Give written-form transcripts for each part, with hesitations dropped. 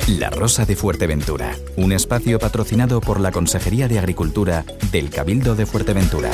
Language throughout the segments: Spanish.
La Rosa de Fuerteventura, un espacio patrocinado por la Consejería de Agricultura del Cabildo de Fuerteventura.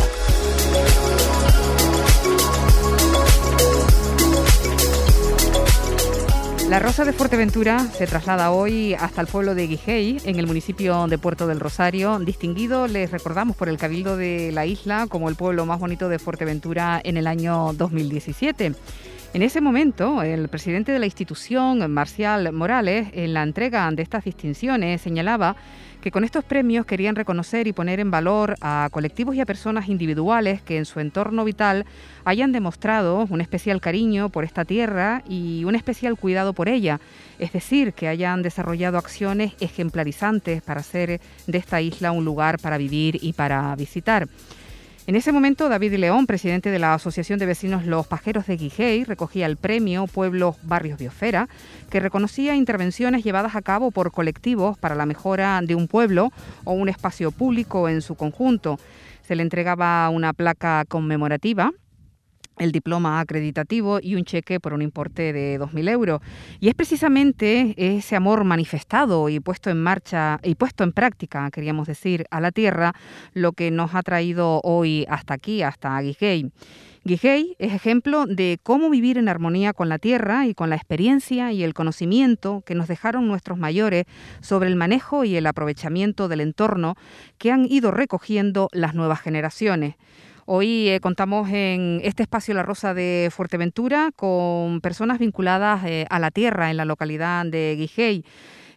La Rosa de Fuerteventura se traslada hoy hasta el pueblo de Guijei, en el municipio de Puerto del Rosario, distinguido, les recordamos, por el Cabildo de la isla como el pueblo más bonito de Fuerteventura en el año 2017. En ese momento, el presidente de la institución, Marcial Morales, en la entrega de estas distinciones, señalaba que con estos premios querían reconocer y poner en valor a colectivos y a personas individuales que en su entorno vital hayan demostrado un especial cariño por esta tierra y un especial cuidado por ella, es decir, que hayan desarrollado acciones ejemplarizantes para hacer de esta isla un lugar para vivir y para visitar. En ese momento, David León, presidente de la Asociación de Vecinos Los Pajeros de Guijei, recogía el premio Pueblos Barrios Biosfera, que reconocía intervenciones llevadas a cabo por colectivos para la mejora de un pueblo o un espacio público en su conjunto. Se le entregaba una placa conmemorativa, el diploma acreditativo y un cheque por un importe de 2.000 euros. Y es precisamente ese amor manifestado y puesto en marcha y puesto en práctica, queríamos decir, a la tierra, lo que nos ha traído hoy hasta aquí, hasta Guijei. Guijei es ejemplo de cómo vivir en armonía con la tierra y con la experiencia y el conocimiento que nos dejaron nuestros mayores sobre el manejo y el aprovechamiento del entorno que han ido recogiendo las nuevas generaciones. Hoy contamos en este espacio La Rosa de Fuerteventura con personas vinculadas a la tierra en la localidad de Guijei.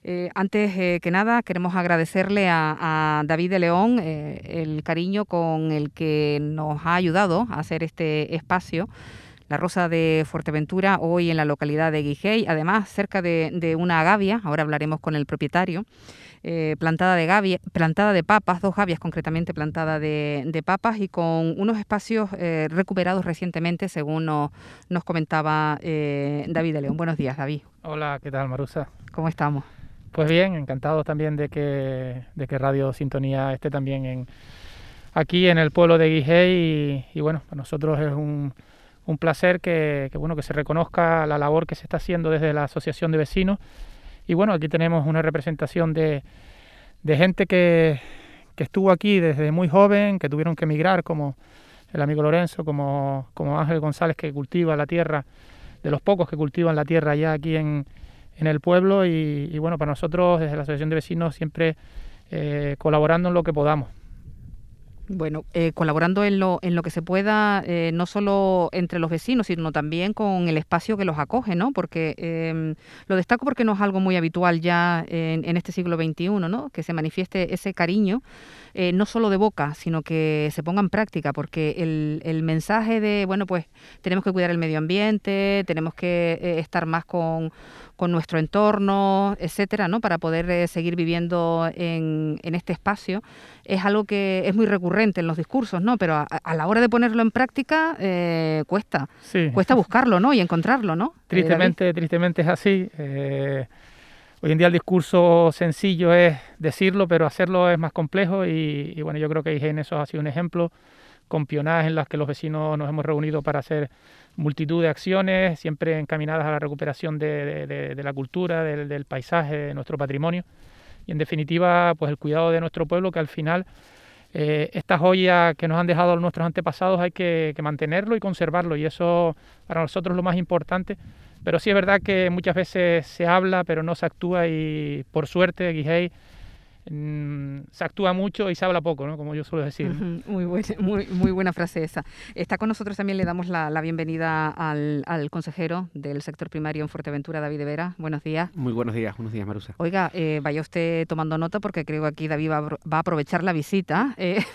Antes que nada, queremos agradecerle a David de León el cariño con el que nos ha ayudado a hacer este espacio. La Rosa de Fuerteventura, hoy en la localidad de Guijei, además cerca de una gavia, ahora hablaremos con el propietario, plantada de papas, 2 gavias concretamente plantadas de papas y con unos espacios recuperados recientemente, según nos comentaba David de León. Buenos días, David. Hola, ¿qué tal, Marusa? ¿Cómo estamos? Pues bien, encantado también de que Radio Sintonía esté también aquí en el pueblo de Guijei y bueno, para nosotros es un placer que se reconozca la labor que se está haciendo desde la Asociación de Vecinos. Y bueno, aquí tenemos una representación de gente que estuvo aquí desde muy joven, que tuvieron que emigrar, como el amigo Lorenzo, como Ángel González, que cultiva la tierra, de los pocos que cultivan la tierra ya aquí en el pueblo. Y bueno, para nosotros desde la Asociación de Vecinos siempre colaborando en lo que podamos. Bueno, colaborando en lo que se pueda, no solo entre los vecinos, sino también con el espacio que los acoge, ¿no? Porque lo destaco porque no es algo muy habitual ya en este siglo XXI, ¿no? Que se manifieste ese cariño, no solo de boca, sino que se ponga en práctica, porque el mensaje de, bueno, pues tenemos que cuidar el medio ambiente, tenemos que estar más con nuestro entorno, etcétera, ¿no? Para poder seguir viviendo en este espacio, es algo que es muy recurrente en los discursos, ¿no? Pero a la hora de ponerlo en práctica cuesta buscarlo, ¿no? Y encontrarlo, ¿no? Tristemente es así. Hoy en día el discurso sencillo es decirlo, pero hacerlo es más complejo y bueno, yo creo que en eso ha sido un ejemplo, con pionajes en las que los vecinos nos hemos reunido para hacer multitud de acciones, siempre encaminadas a la recuperación de la cultura, del paisaje, de nuestro patrimonio y en definitiva pues el cuidado de nuestro pueblo, que al final esta joya que nos han dejado nuestros antepasados hay que mantenerlo y conservarlo, y eso para nosotros es lo más importante. Pero sí es verdad que muchas veces se habla pero no se actúa, y por suerte Guijei se actúa mucho y se habla poco, ¿no? Como yo suelo decir. Muy buena frase esa. Está con nosotros también, le damos la bienvenida al consejero del sector primario en Fuerteventura, David de Vera. Buenos días. Muy buenos días, Marusa. Oiga, vaya usted tomando nota, porque creo que aquí David va a aprovechar la visita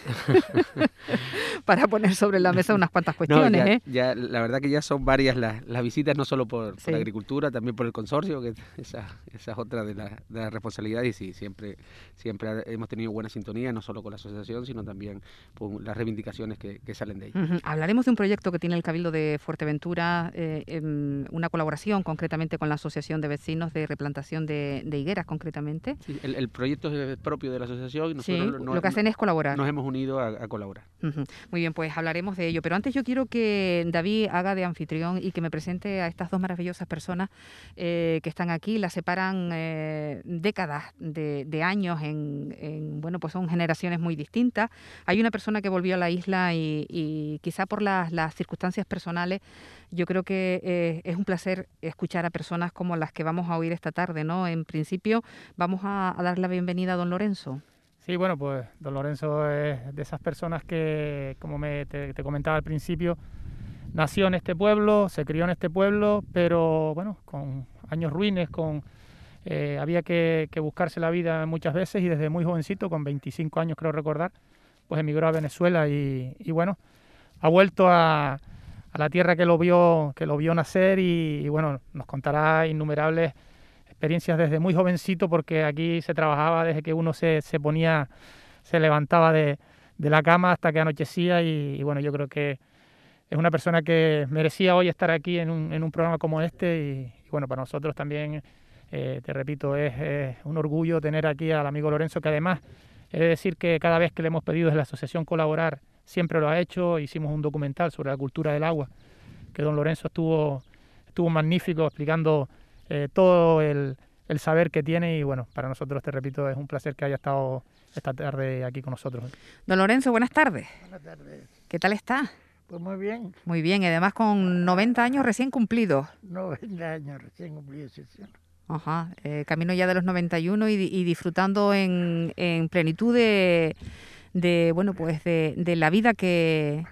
para poner sobre la mesa unas cuantas cuestiones. No, ya, la verdad que ya son varias las visitas, no solo por la agricultura, también por el consorcio, que esa es otra de las responsabilidades, y sí, siempre siempre hemos tenido buena sintonía, no solo con la asociación, sino también por las reivindicaciones que salen de ahí. Hablaremos de un proyecto que tiene el Cabildo de Fuerteventura, una colaboración concretamente con la Asociación de Vecinos de replantación de higueras, concretamente. Sí, el proyecto es propio de la asociación y nosotros lo que hacen es colaborar. Nos hemos unido a colaborar. Muy bien, pues hablaremos de ello. Pero antes yo quiero que David haga de anfitrión y que me presente a estas dos maravillosas personas que están aquí. Las separan décadas de años bueno, pues son generaciones muy distintas. Hay una persona que volvió a la isla y quizá por las circunstancias personales, yo creo que es un placer escuchar a personas como las que vamos a oír esta tarde, ¿no? En principio, vamos a dar la bienvenida a don Lorenzo. Sí, bueno, pues don Lorenzo es de esas personas que, como te comentaba al principio, nació en este pueblo, se crió en este pueblo, pero bueno, con años ruines, había que buscarse la vida muchas veces y desde muy jovencito, con 25 años creo recordar, pues emigró a Venezuela y bueno, ha vuelto a la tierra que lo vio nacer y bueno, nos contará innumerables experiencias desde muy jovencito, porque aquí se trabajaba desde que uno se levantaba de la cama hasta que anochecía y bueno, yo creo que es una persona que merecía hoy estar aquí en un programa como este y bueno, para nosotros también, te repito, es un orgullo tener aquí al amigo Lorenzo, que además he de decir que cada vez que le hemos pedido desde la asociación colaborar, siempre lo ha hecho. Hicimos un documental sobre la cultura del agua, que don Lorenzo estuvo magnífico explicando todo el saber que tiene y bueno, para nosotros, te repito, es un placer que haya estado esta tarde aquí con nosotros. Don Lorenzo, buenas tardes. Buenas tardes. ¿Qué tal está? Pues muy bien. Muy bien, y además con 90 años recién cumplidos. 90 años recién cumplidos, sí. Ajá, camino ya de los 91 y disfrutando en plenitud de bueno, pues de la vida que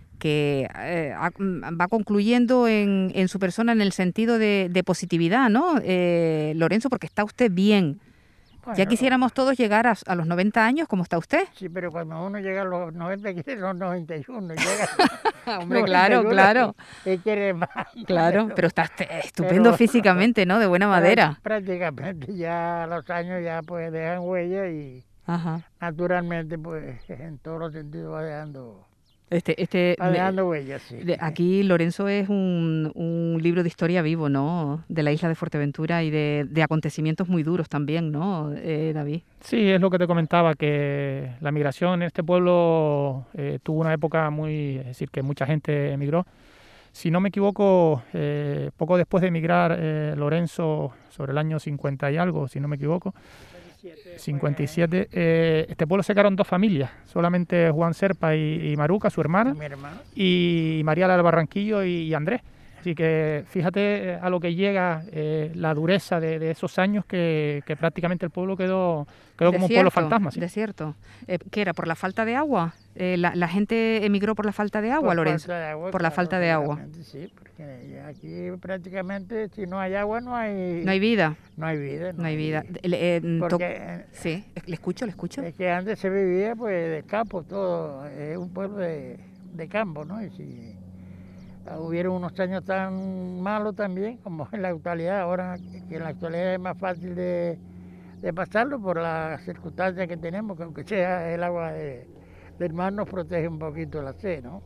va concluyendo en su persona, en el sentido de positividad, ¿no? Lorenzo, porque está usted bien. Bueno, ya quisiéramos todos llegar a los 90 años como está usted. Sí, pero cuando uno llega a los 90 quiere los 91. Llega hombre, claro. Quiere más. Claro, pero está estupendo físicamente, ¿no? De buena madera. Prácticamente ya los años ya pues dejan huella y naturalmente pues en todos los sentidos va dejando huellas, sí. Aquí Lorenzo es un libro de historia vivo, ¿no? De la isla de Fuerteventura y de acontecimientos muy duros también, ¿no, David? Sí, es lo que te comentaba, que la migración en este pueblo tuvo una época es decir, que mucha gente emigró. Si no me equivoco, poco después de emigrar Lorenzo, sobre el año 50 y algo, si no me equivoco, 57, este pueblo se quedaron dos familias, solamente Juan Serpa y Maruca, su hermana, y María del Barranquillo y Andrés. Así que fíjate a lo que llega la dureza de esos años, que prácticamente el pueblo quedó como un pueblo fantasma. ¿Sí? Desierto. ¿Qué era? ¿Por la falta de agua? ¿La gente emigró por la falta de agua, Lorenzo? Por la falta de agua. Sí, porque aquí prácticamente si no hay agua no hay... No hay vida. No hay vida. No hay vida. Sí, le escucho. Es que antes se vivía pues de campo todo, es un pueblo de campo, ¿no? Y si hubieron unos años tan malos también como en la actualidad, ahora que en la actualidad es más fácil de pasarlo por las circunstancias que tenemos, que aunque sea el agua del mar nos protege un poquito la sed, ¿no?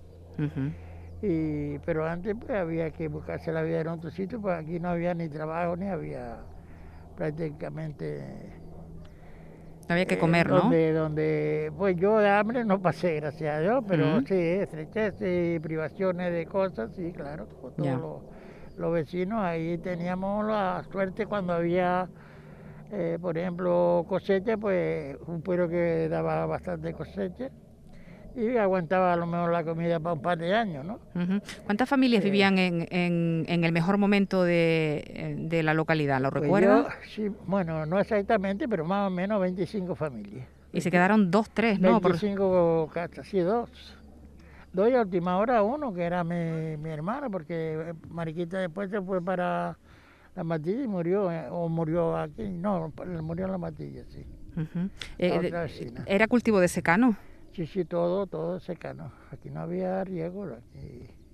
Pero antes pues había que buscarse la vida en otro sitio, pues aquí no había ni trabajo, ni había prácticamente... No había que comer, ¿no? Donde pues yo de hambre no pasé, gracias a Dios, pero sí, estrechez y privaciones de cosas, sí, claro, todos los vecinos, ahí teníamos la suerte cuando había, por ejemplo, cosecha, pues un pueblo que daba bastante cosecha y aguantaba a lo mejor la comida para un par de años, ¿no? ¿Cuántas familias vivían en el mejor momento de la localidad? ¿Lo recuerdas? Sí, bueno, no exactamente, pero más o menos 25 familias. Y se quedaron 2, 3, ¿no? 25 casas, sí, 2. 2 y a última hora 1, que era mi hermana, porque Mariquita después se fue para La Matilla y murió, o murió aquí, no, murió en La Matilla, sí. Otra vecina. ¿Era cultivo de secano? Sí, todo secano. Aquí no había riego. Aquí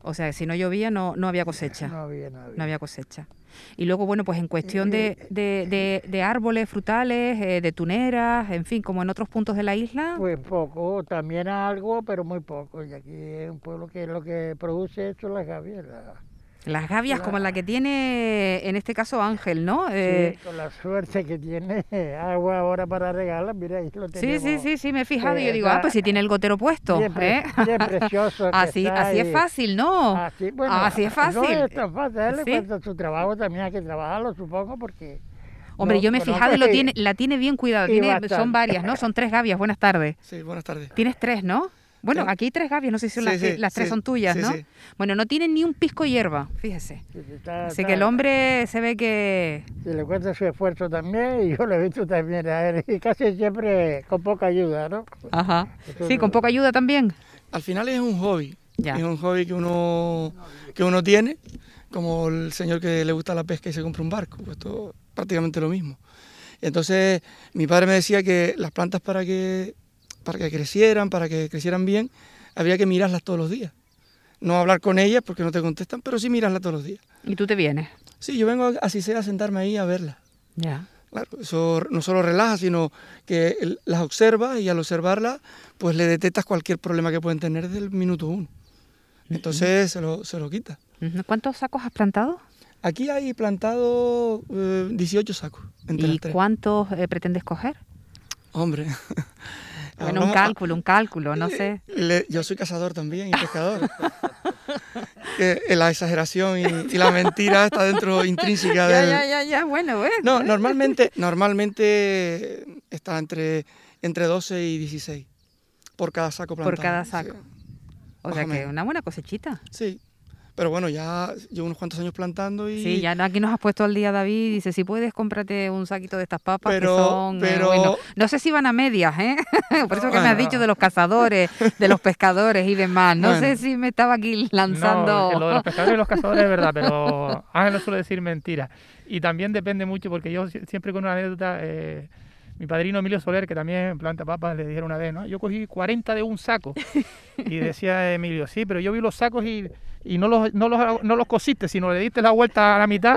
O sea, si no llovía no había cosecha. No había. No había cosecha. Y luego, bueno, pues en cuestión de árboles frutales, de tuneras, en fin, como en otros puntos de la isla. Pues poco, también algo, pero muy poco. Y aquí es un pueblo que lo que produce esto es las gavias. Las gavias como la que tiene, en este caso, Ángel, ¿no? Sí, con la suerte que tiene agua ahora para regalar, mira, ahí lo tenemos. Sí, me he fijado y yo digo, pues si tiene el gotero puesto. Bien, bien precioso. Así es fácil, ¿no? Así es fácil. No es tan fácil, pues su trabajo también hay que trabajarlo, supongo, porque... Hombre, yo me he fijado y la tiene bien cuidada. Son varias, ¿no? Son 3 gavias. Buenas tardes. Sí, buenas tardes. Tienes 3, ¿no? Bueno, aquí hay 3 gavias, no sé si son las 3 son tuyas, ¿no? Sí. Bueno, no tienen ni un pisco hierba, fíjese. Así que el hombre se ve que... Se le cuenta su esfuerzo también, y yo lo he visto también a él, y casi siempre con poca ayuda, ¿no? Ajá. Sí, con poca ayuda también. Al final es un hobby. Ya. Es un hobby que uno tiene, como el señor que le gusta la pesca y se compra un barco, pues todo prácticamente lo mismo. Y entonces mi padre me decía que las plantas para que crecieran bien, había que mirarlas todos los días. No hablar con ellas porque no te contestan, pero sí mirarlas todos los días. ¿Y tú te vienes? Sí, yo vengo así sea a sentarme ahí a verlas. Ya. Claro, eso no solo relaja, sino que las observas y al observarlas, pues le detectas cualquier problema que pueden tener desde el minuto 1. Entonces se lo quita. ¿Cuántos sacos has plantado? Aquí hay plantado 18 sacos. ¿Y cuántos pretendes coger? Hombre... Bueno, un cálculo, no sé. Yo soy cazador también y pescador. La exageración y la mentira está dentro intrínseca del... Ya, bueno. No, normalmente está entre 12 y 16 por cada saco plantado. Por cada saco. Sí. O sea que una buena cosechita. Sí. Pero bueno, ya llevo unos cuantos años plantando y... Sí, ya aquí nos has puesto al día, David. Dice, si puedes, cómprate un saquito de estas papas que son... bueno, no sé si van a medias, ¿eh? Por eso que me has dicho de los cazadores, de los pescadores y demás. No sé si me estaba aquí lanzando... No, lo de los pescadores y los cazadores es verdad, pero Ángel no suele decir mentiras. Y también depende mucho, porque yo siempre con una anécdota... mi padrino Emilio Soler, que también planta papas, le dijeron una vez, ¿no? Yo cogí 40 de un saco. Y decía Emilio, sí, pero yo vi los sacos y no los cosiste, sino le diste la vuelta a la mitad.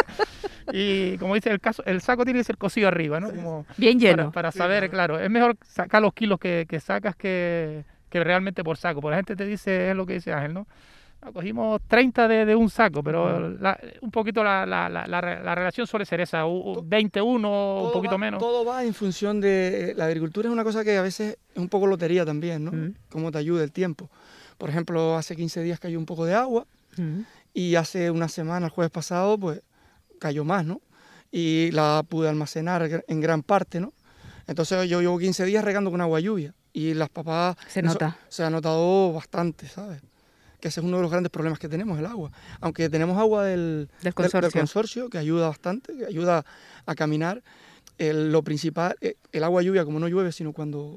Y como dice el saco tiene que ser cosido arriba, ¿no? Como bien lleno. Para saber, claro, es mejor sacar los kilos que sacas que realmente por saco. Porque la gente te dice, es lo que dice Ángel, ¿no? Cogimos 30 de un saco, pero un poquito la relación suele ser esa, 21, un poquito menos. Todo va en función de... La agricultura es una cosa que a veces es un poco lotería también, ¿no? Cómo te ayuda el tiempo. Por ejemplo, hace 15 días cayó un poco de agua y hace una semana, el jueves pasado, pues cayó más, ¿no? Y la pude almacenar en gran parte, ¿no? Entonces yo llevo 15 días regando con agua lluvia y las papas... Se ha notado bastante, ¿sabes? Que ese es uno de los grandes problemas que tenemos, el agua. Aunque tenemos agua del consorcio, que ayuda bastante, que ayuda a caminar. Lo principal, el agua lluvia, como no llueve, sino cuando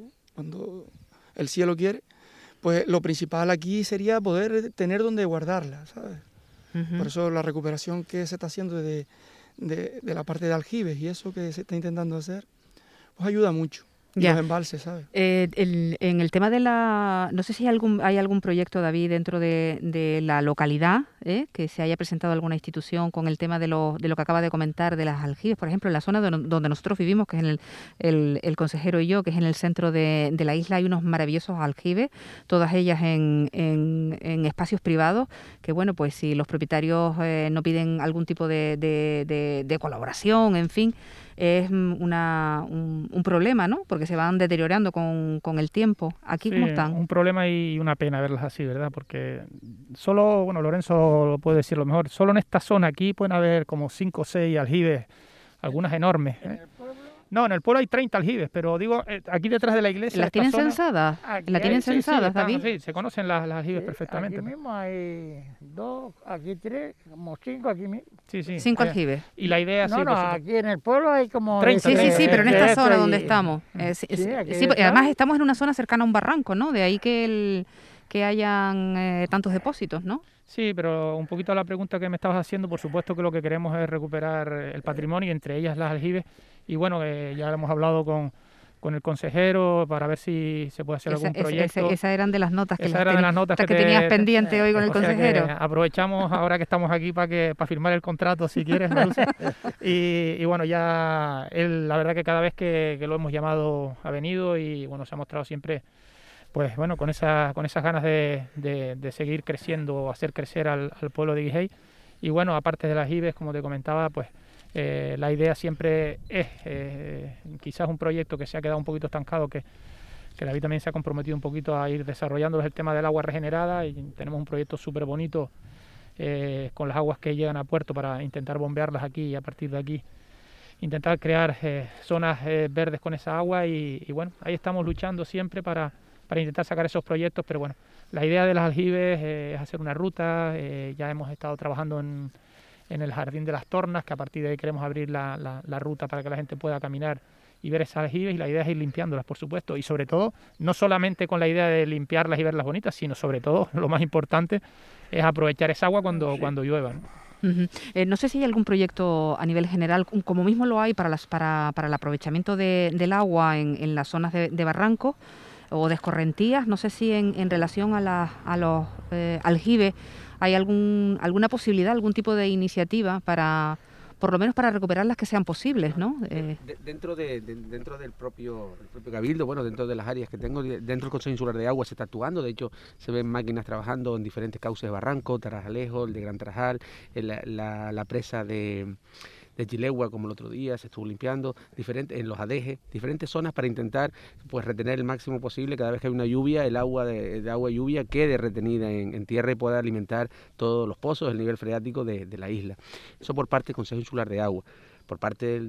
el cielo quiere, pues lo principal aquí sería poder tener donde guardarla, ¿sabes? Por eso la recuperación que se está haciendo de la parte de aljibes y eso que se está intentando hacer, pues ayuda mucho. Ya. Los embalses, ¿sabes? En el tema de no sé si hay algún proyecto, David, dentro de la localidad, que se haya presentado alguna institución con el tema de lo que acaba de comentar de las aljibes, por ejemplo, en la zona donde nosotros vivimos, que es el consejero y yo, que es en el centro de la isla, hay unos maravillosos aljibes, todas ellas en espacios privados, que bueno, pues si los propietarios no piden algún tipo de colaboración, en fin, es un problema, ¿no? Porque se van deteriorando con el tiempo. ¿Aquí cómo están? Un problema y una pena verlas así, ¿verdad? Porque solo, bueno, Lorenzo lo puede decir lo mejor, solo en esta zona aquí pueden haber como 5 o 6 aljibes, algunas enormes. No, en el pueblo hay 30 aljibes, pero digo, aquí detrás de la iglesia... ¿Las tienen censadas? ¿Las tienen censadas, David? Sí, se conocen las aljibes perfectamente. Aquí mismo hay 2, aquí 3, como 5 aquí mismo. Sí. 5 aljibes. Y la idea... No, aquí en el pueblo hay como... 30, sí, pero en esta zona donde estamos. Además estamos en una zona cercana a un barranco, ¿no? De ahí que hayan tantos depósitos, ¿no? Sí, pero un poquito a la pregunta que me estabas haciendo, por supuesto que lo que queremos es recuperar el patrimonio, entre ellas las aljibes, y bueno, ya hemos hablado con el consejero para ver si se puede hacer algún proyecto. Esas eran de las notas que tenías pendiente hoy con el consejero. Aprovechamos ahora que estamos aquí para firmar el contrato, si quieres, Marusa. y bueno, ya él, la verdad que cada vez que lo hemos llamado ha venido y bueno, se ha mostrado siempre, pues bueno, con esas ganas de seguir creciendo, hacer crecer al pueblo de Guijei. Y bueno, aparte de las IBES, como te comentaba, pues la idea siempre es quizás un proyecto que se ha quedado un poquito estancado, que David también se ha comprometido un poquito a ir desarrollando, es el tema del agua regenerada, y tenemos un proyecto súper bonito con las aguas que llegan a puerto para intentar bombearlas aquí y a partir de aquí intentar crear zonas verdes con esa agua y bueno, ahí estamos luchando siempre para intentar sacar esos proyectos, pero bueno, la idea de las aljibes es hacer una ruta, ya hemos estado trabajando en el Jardín de las Tornas, que a partir de ahí queremos abrir la ruta para que la gente pueda caminar y ver esas aljibes, y la idea es ir limpiándolas, por supuesto, y sobre todo, no solamente con la idea de limpiarlas y verlas bonitas, sino sobre todo, lo más importante, es aprovechar esa agua cuando llueva, ¿no? No sé si hay algún proyecto a nivel general, como mismo lo hay para el aprovechamiento del agua en las zonas de barranco o de escorrentías. No sé si en relación a los aljibes hay alguna posibilidad, algún tipo de iniciativa para, por lo menos para recuperar las que sean posibles, ¿no? Dentro del propio Cabildo, bueno, dentro de las áreas que tengo, dentro del Consejo Insular de Agua se está actuando. De hecho, se ven máquinas trabajando en diferentes cauces de barranco, Tarajalejo, el de Gran Tarajal, la presa de Chilegua, como el otro día, se estuvo limpiando, en los adejes, diferentes zonas para intentar pues retener el máximo posible cada vez que hay una lluvia, el agua de agua lluvia quede retenida en tierra y pueda alimentar todos los pozos, el nivel freático de la isla. Eso por parte del Consejo Insular de Agua. Por parte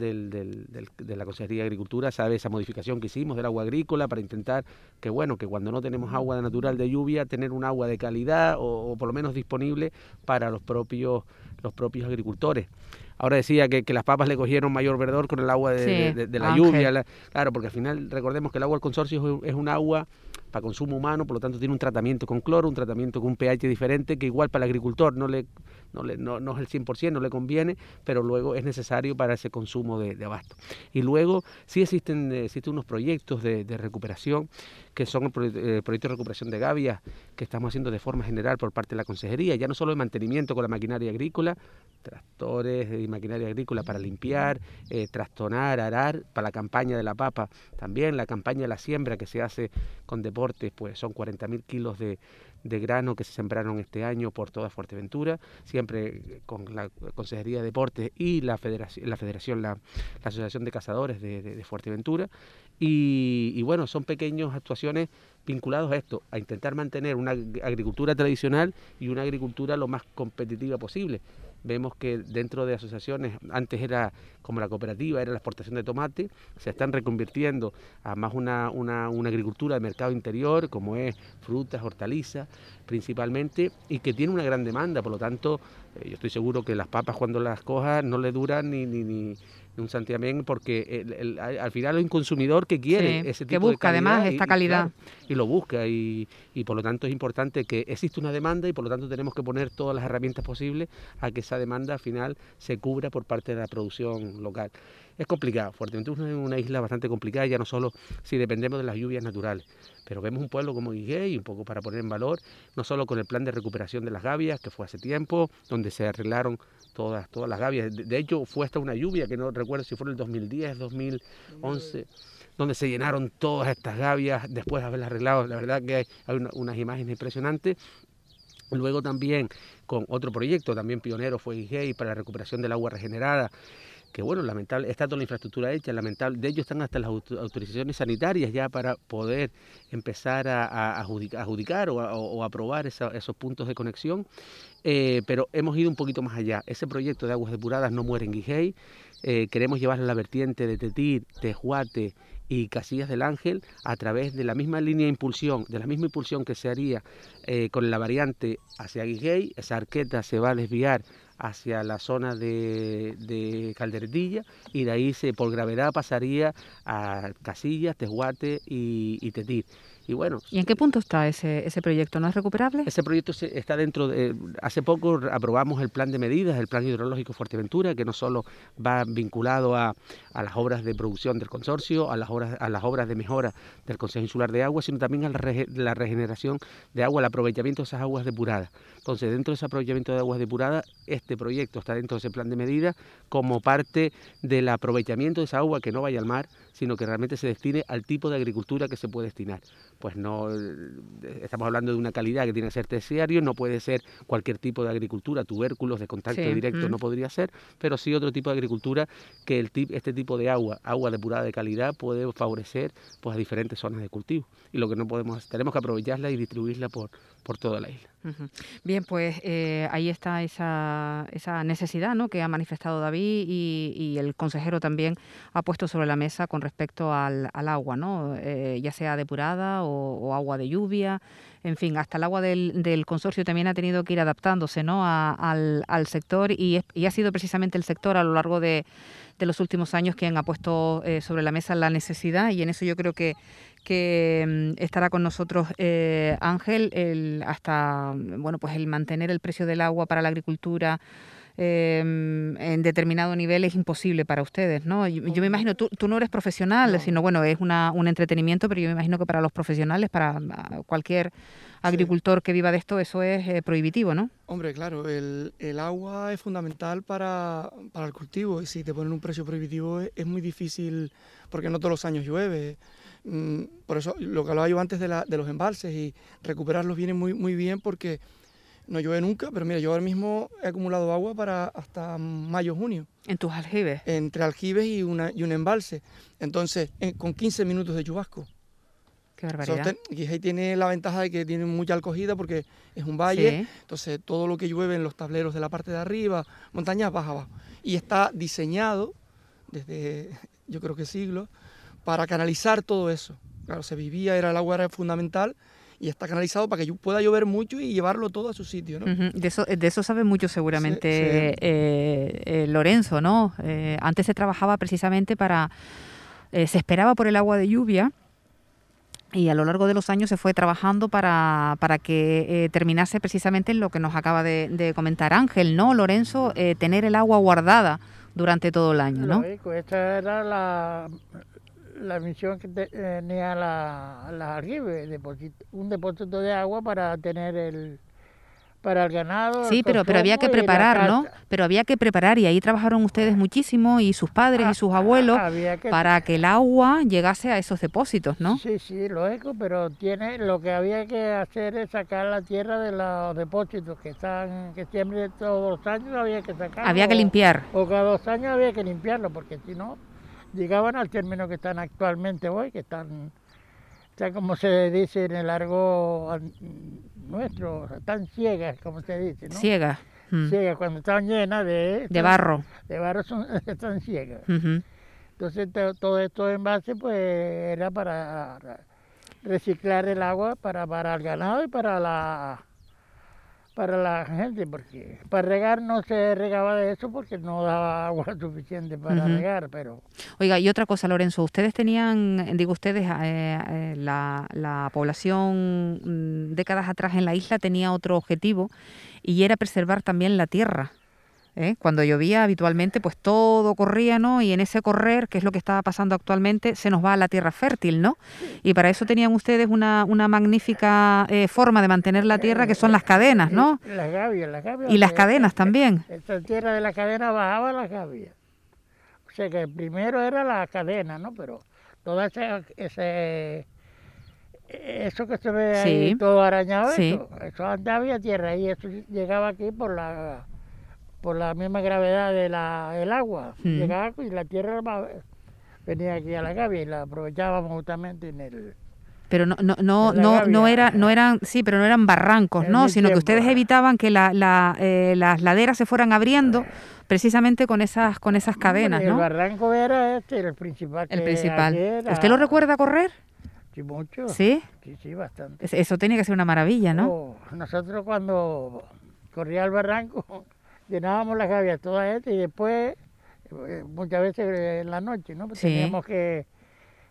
de la Consejería de Agricultura, sabe esa modificación que hicimos del agua agrícola para intentar que cuando no tenemos agua natural de lluvia, tener un agua de calidad o por lo menos disponible para los propios agricultores. Ahora decía que las papas le cogieron mayor verdor con el agua de la lluvia. Claro, porque al final recordemos que el agua del consorcio es un agua para consumo humano, por lo tanto tiene un tratamiento con cloro, un tratamiento con un pH diferente, que igual para el agricultor no es el 100%, no le conviene, pero luego es necesario para ese consumo de abasto. Y luego sí existen unos proyectos de recuperación, que son el proyecto de recuperación de gavias, que estamos haciendo de forma general por parte de la Consejería, ya no solo de mantenimiento con la maquinaria agrícola, tractores y maquinaria agrícola para limpiar, trastonar, arar, para la campaña de la papa, también la campaña de la siembra que se hace con deportes, pues son 40.000 kilos de grano que se sembraron este año por toda Fuerteventura, siempre con la Consejería de Deportes y la Asociación de Cazadores de Fuerteventura, y bueno, son pequeñas actuaciones vinculadas a esto, a intentar mantener una agricultura tradicional y una agricultura lo más competitiva posible. Vemos que dentro de asociaciones, antes era como la cooperativa, era la exportación de tomate, se están reconvirtiendo a más una agricultura de mercado interior, como es frutas, hortalizas, principalmente, y que tiene una gran demanda. Por lo tanto, yo estoy seguro que las papas, cuando las cojas, no le duran ni un santiamén, porque al final hay un consumidor que quiere ese tipo que busca de calidad, además esta calidad, y lo busca, y por lo tanto es importante que existe una demanda, y por lo tanto tenemos que poner todas las herramientas posibles a que esa demanda al final se cubra por parte de la producción local. Es complicado, Fuerteventura es una isla bastante complicada, ya no solo si dependemos de las lluvias naturales, pero vemos un pueblo como Guijei, un poco para poner en valor, no solo con el plan de recuperación de las gavias, que fue hace tiempo, donde se arreglaron todas las gavias. De hecho, fue hasta una lluvia, que no recuerdo si fue en el 2010, 2011, donde se llenaron todas estas gavias después de haberlas arreglado. La verdad que hay unas imágenes impresionantes. Luego también con otro proyecto, también pionero, fue Guijei, para la recuperación del agua regenerada, que bueno, lamentable, está toda la infraestructura hecha, lamentable, de ellos están hasta las autorizaciones sanitarias ya para poder empezar a adjudicar o aprobar esos puntos de conexión, pero hemos ido un poquito más allá. Ese proyecto de aguas depuradas no muere en Guijei, queremos llevarlo a la vertiente de Tetir, Tejuate y Casillas del Ángel a través de la misma línea de impulsión, de la misma impulsión que se haría con la variante hacia Guijei. Esa arqueta se va a desviar hacia la zona de Calderetilla, y de ahí por gravedad pasaría a Casillas, Tejuate y Tetir. Y bueno. ¿Y en qué punto está ese proyecto? ¿No es recuperable? Ese proyecto está dentro de... Hace poco aprobamos el plan de medidas, el plan hidrológico Fuerteventura, que no solo va vinculado a las obras de producción del consorcio, a las obras de mejora del Consejo Insular de Agua, sino también a la regeneración de agua, el aprovechamiento de esas aguas depuradas. Entonces, dentro de ese aprovechamiento de aguas depuradas, este proyecto está dentro de ese plan de medidas como parte del aprovechamiento de esa agua que no vaya al mar, sino que realmente se destine al tipo de agricultura que se puede destinar. Pues no, estamos hablando de una calidad que tiene que ser terciario, no puede ser cualquier tipo de agricultura, tubérculos de contacto directo no podría ser, pero sí otro tipo de agricultura que este tipo de agua depurada de calidad puede favorecer pues a diferentes zonas de cultivo. Y lo que no podemos hacer, tenemos que aprovecharla y distribuirla por toda la isla. Bien, pues ahí está esa necesidad, ¿no?, que ha manifestado David y el consejero también ha puesto sobre la mesa con respecto al agua, ¿no? Ya sea depurada o agua de lluvia, en fin, hasta el agua del consorcio también ha tenido que ir adaptándose, ¿no?, al sector y ha sido precisamente el sector a lo largo de los últimos años quien ha puesto sobre la mesa la necesidad, y en eso yo creo que estará con nosotros Ángel, hasta pues el mantener el precio del agua para la agricultura en determinado nivel es imposible para ustedes, ¿no? Yo me imagino, tú no eres profesional, sino es un entretenimiento, pero yo me imagino que para los profesionales, para cualquier agricultor que viva de esto, eso es prohibitivo, ¿no? Hombre, claro, el agua es fundamental para el cultivo, y si te ponen un precio prohibitivo es muy difícil, porque no todos los años llueve. Por eso lo que hablaba yo antes de los embalses, y recuperarlos viene muy, muy bien, porque no llueve nunca, pero mira, yo ahora mismo he acumulado agua para hasta mayo, junio. ¿En tus aljibes? Entre aljibes y un embalse. Entonces, con 15 minutos de chubasco. Qué barbaridad. Guijay tiene la ventaja de que tiene mucha acogida porque es un valle, sí. Entonces todo lo que llueve en los tableros de la parte de arriba, montañas, baja abajo. Y está diseñado desde, yo creo que siglos, para canalizar todo eso. Claro, el agua era fundamental, y está canalizado para que pueda llover mucho y llevarlo todo a su sitio, ¿no? De eso sabe mucho seguramente sí. Lorenzo, ¿no? Antes se trabajaba precisamente se esperaba por el agua de lluvia, y a lo largo de los años se fue trabajando para que terminase precisamente en lo que nos acaba de comentar Ángel, ¿no, Lorenzo? Tener el agua guardada durante todo el año, ¿no? Lógico, esta era la misión que tenía la aljibes, un depósito de agua para tener para el ganado. Sí, pero había que preparar, ¿no? Pero había que preparar, y ahí trabajaron ustedes muchísimo, y sus padres y sus abuelos, para que el agua llegase a esos depósitos, ¿no? Sí, lógico, pero lo que había que hacer es sacar la tierra de los depósitos que siempre todos los años había que sacarlo. Había que limpiar. O cada 2 años había que limpiarlo, porque si no, llegaban al término que están actualmente hoy, que están como se dice en el argot nuestro, están ciegas, como se dice, ¿no? Ciegas. Ciegas, cuando están llenas de barro. De barro están ciegas. Uh-huh. Entonces todo esto envase pues era para reciclar el agua para el ganado y para la gente, porque para regar no se regaba de eso porque no daba agua suficiente para regar, pero... Oiga, y otra cosa, Lorenzo, ustedes la población décadas atrás en la isla tenía otro objetivo, y era preservar también la tierra. Cuando llovía habitualmente, pues todo corría, ¿no? Y en ese correr, que es lo que estaba pasando actualmente, se nos va a la tierra fértil, ¿no? Y para eso tenían ustedes una magnífica forma de mantener la tierra, que son las cadenas, ¿no? Las gavias. Y las cadenas también. Esta tierra de la cadena bajaba a las gavias. O sea que primero era la cadena, ¿no? Pero todo eso que se ve ahí todo arañado, eso antes había tierra, y eso llegaba aquí por la misma gravedad del agua. Llegaba y la tierra venía aquí a la gavia, y la aprovechábamos justamente en el... Pero no eran barrancos, ¿no? Sino que ustedes evitaban que las laderas se fueran abriendo precisamente con esas cadenas, ¿no? El barranco era el principal. El principal. ¿Usted lo recuerda correr? Sí, mucho. ¿Sí? Sí, bastante. Eso tiene que ser una maravilla, ¿no? Nosotros cuando corría el barranco llenábamos las gavias todas estas, y después muchas veces en la noche, ¿no? Pues teníamos que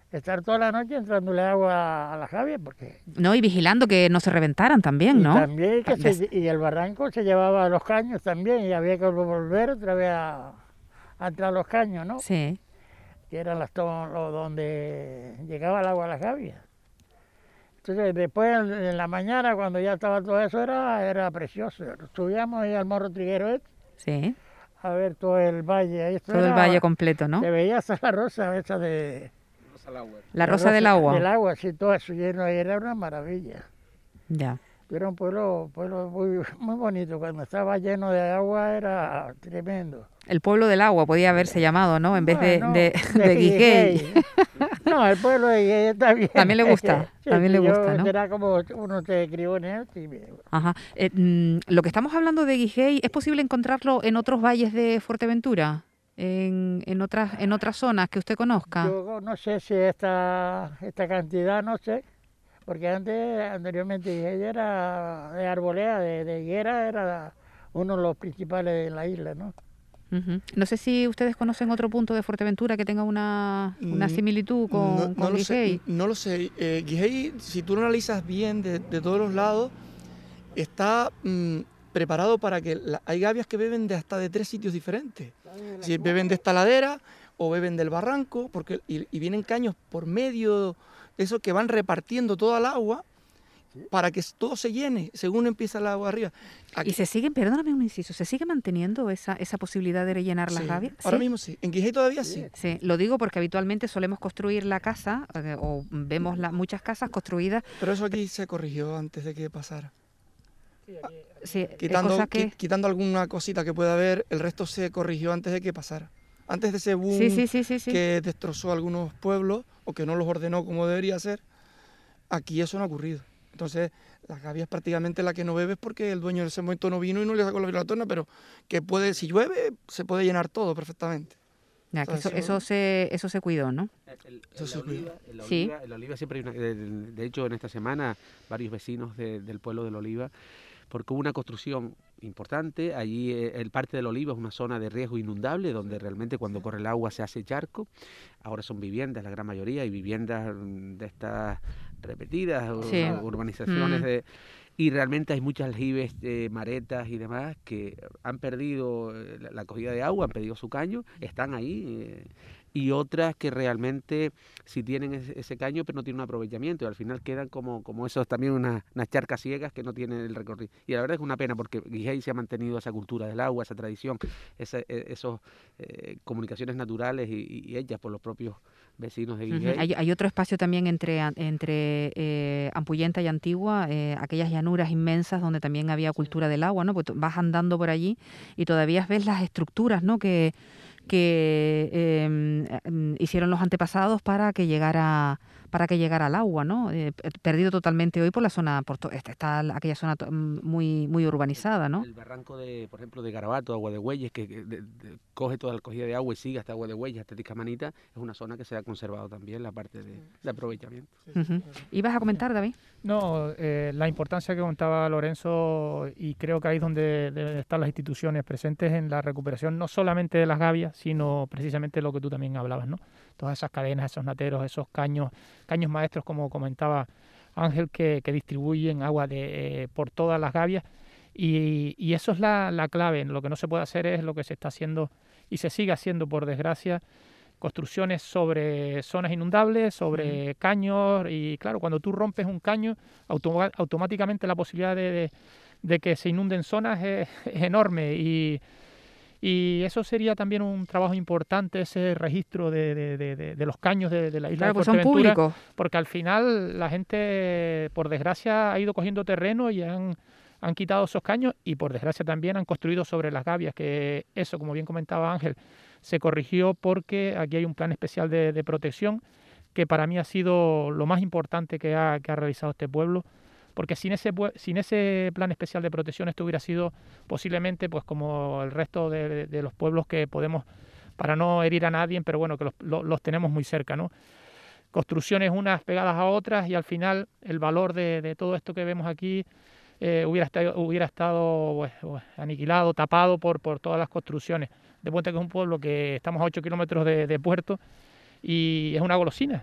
estar toda la noche entrándole agua a las gavias, porque... No, y vigilando que no se reventaran también, ¿no? Y también y el barranco se llevaba los caños también, y había que volver otra vez a entrar los caños, ¿no? Sí. Que eran donde llegaba el agua a las gavias. Entonces, después en la mañana, cuando ya estaba todo eso, era precioso. Subíamos ahí al Morro Triguero Sí. A ver todo el valle. Ahí todo el valle completo, ¿no? Se veía hasta la rosa esa de... La rosa del agua. Del agua, sí, todo eso lleno ahí, era una maravilla. Ya. Era un pueblo muy, muy bonito. Cuando estaba lleno de agua era tremendo. El pueblo del agua podía haberse llamado, ¿no? En vez de Guigey. No, el pueblo de Guigey también. También le gusta, sí, también le gusta, ¿no? Será como uno se crió en él. Sí. Ajá. Lo que estamos hablando de Guigey, ¿es posible encontrarlo en otros valles de Fuerteventura? En otras zonas que usted conozca. Yo no sé si esta cantidad, no sé. Porque anteriormente Guigey era de arboleda, de higuera, era uno de los principales de la isla, ¿no? Uh-huh. No sé si ustedes conocen otro punto de Fuerteventura que tenga una similitud con Guigey. No lo sé. Guigey, si tú lo analizas bien de todos los lados, está preparado para que hay gavias que beben hasta de 3 sitios diferentes. Si beben de esta ladera o beben del barranco, porque y vienen caños por medio de eso que van repartiendo toda el agua para que todo se llene según empieza el agua arriba. Aquí. Y se siguen, perdóname un inciso, ¿se sigue manteniendo esa posibilidad de rellenar las gavias? Ahora mismo sí, en Guigey todavía sí. Sí, lo digo porque habitualmente solemos construir la casa, o vemos muchas casas construidas. Pero eso aquí se corrigió antes de que pasara. Sí, quitando alguna cosita que pueda haber, el resto se corrigió antes de que pasara. Antes de ese boom que destrozó algunos pueblos o que no los ordenó como debería ser, aquí eso no ha ocurrido. Entonces, las gavias prácticamente la que no bebe es porque el dueño en ese momento no vino y no le sacó la torna, pero que puede, si llueve, se puede llenar todo perfectamente. Ya, que eso se cuidó, ¿no? El Oliva siempre hay de hecho, en esta semana, varios vecinos del pueblo del Oliva, porque hubo una construcción importante. Allí el Parque del Oliva es una zona de riesgo inundable, donde realmente cuando corre el agua se hace charco. Ahora son viviendas, la gran mayoría, y viviendas de estas repetidas, urbanizaciones y realmente hay muchas aljibes, maretas y demás que han perdido la acogida de agua, han perdido su caño, están ahí, y otras que realmente sí tienen ese caño pero no tienen un aprovechamiento, y al final quedan como esos también unas charcas ciegas que no tienen el recorrido. Y la verdad es una pena, porque Guigey se ha mantenido esa cultura del agua, esa tradición, esas comunicaciones naturales y hechas por los propios vecinos de Guigey. Hay otro espacio también entre Ampuyenta y Antigua, aquellas llanuras inmensas donde también había cultura del agua, ¿no? Pues vas andando por allí y todavía ves las estructuras, ¿no? que hicieron los antepasados para que llegara al agua, ¿no? Perdido totalmente hoy por la zona, está aquella zona muy muy urbanizada, ¿no? El barranco por ejemplo, de Garabato, Agua de Huelles, que coge toda la cogida de agua y sigue hasta Agua de Huelles, hasta Tiscamanita, es una zona que se ha conservado también la parte de aprovechamiento. ¿Ibas a comentar, David? No, la importancia que contaba Lorenzo, y creo que ahí es donde deben estar las instituciones presentes en la recuperación, no solamente de las gavias, sino precisamente lo que tú también hablabas, ¿no? Todas esas cadenas, esos nateros, esos caños maestros, como comentaba Ángel, que distribuyen agua por todas las gavias, y eso es la clave. Lo que no se puede hacer es lo que se está haciendo y se sigue haciendo, por desgracia, construcciones sobre zonas inundables, sobre caños, y claro, cuando tú rompes un caño, automáticamente la posibilidad de que se inunden zonas es enorme, y eso sería también un trabajo importante, ese registro de los caños de la isla de Fuerteventura, son públicos, porque al final la gente, por desgracia, ha ido cogiendo terreno y han quitado esos caños, y por desgracia también han construido sobre las gavias, que eso, como bien comentaba Ángel, se corrigió porque aquí hay un plan especial de protección que para mí ha sido lo más importante que ha realizado este pueblo, porque sin ese plan especial de protección esto hubiera sido posiblemente, pues como el resto de los pueblos que podemos, para no herir a nadie, pero bueno, que los tenemos muy cerca, ¿no? Construcciones unas pegadas a otras, y al final el valor de todo esto que vemos aquí hubiera estado pues, aniquilado, tapado por todas las construcciones. De Puente, que es un pueblo que estamos a 8 kilómetros de puerto, y es una golosina,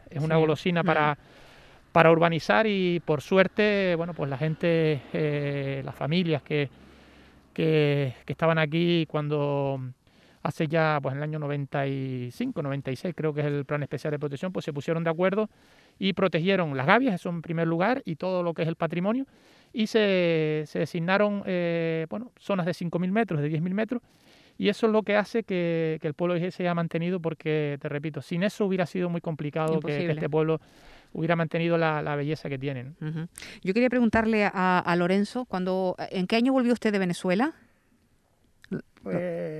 para urbanizar, y por suerte, bueno, pues la gente, las familias que estaban aquí cuando hace ya, pues en el año 95, 96, creo que es el Plan Especial de Protección, pues se pusieron de acuerdo y protegieron las gavias, eso en primer lugar, y todo lo que es el patrimonio, y se designaron zonas de 5.000 metros, de 10.000 metros, y eso es lo que hace que el pueblo de Igé se haya mantenido, porque, te repito, sin eso hubiera sido muy complicado que este pueblo hubiera mantenido la belleza que tienen. Uh-huh. Yo quería preguntarle a Lorenzo, ¿en qué año volvió usted de Venezuela? Pues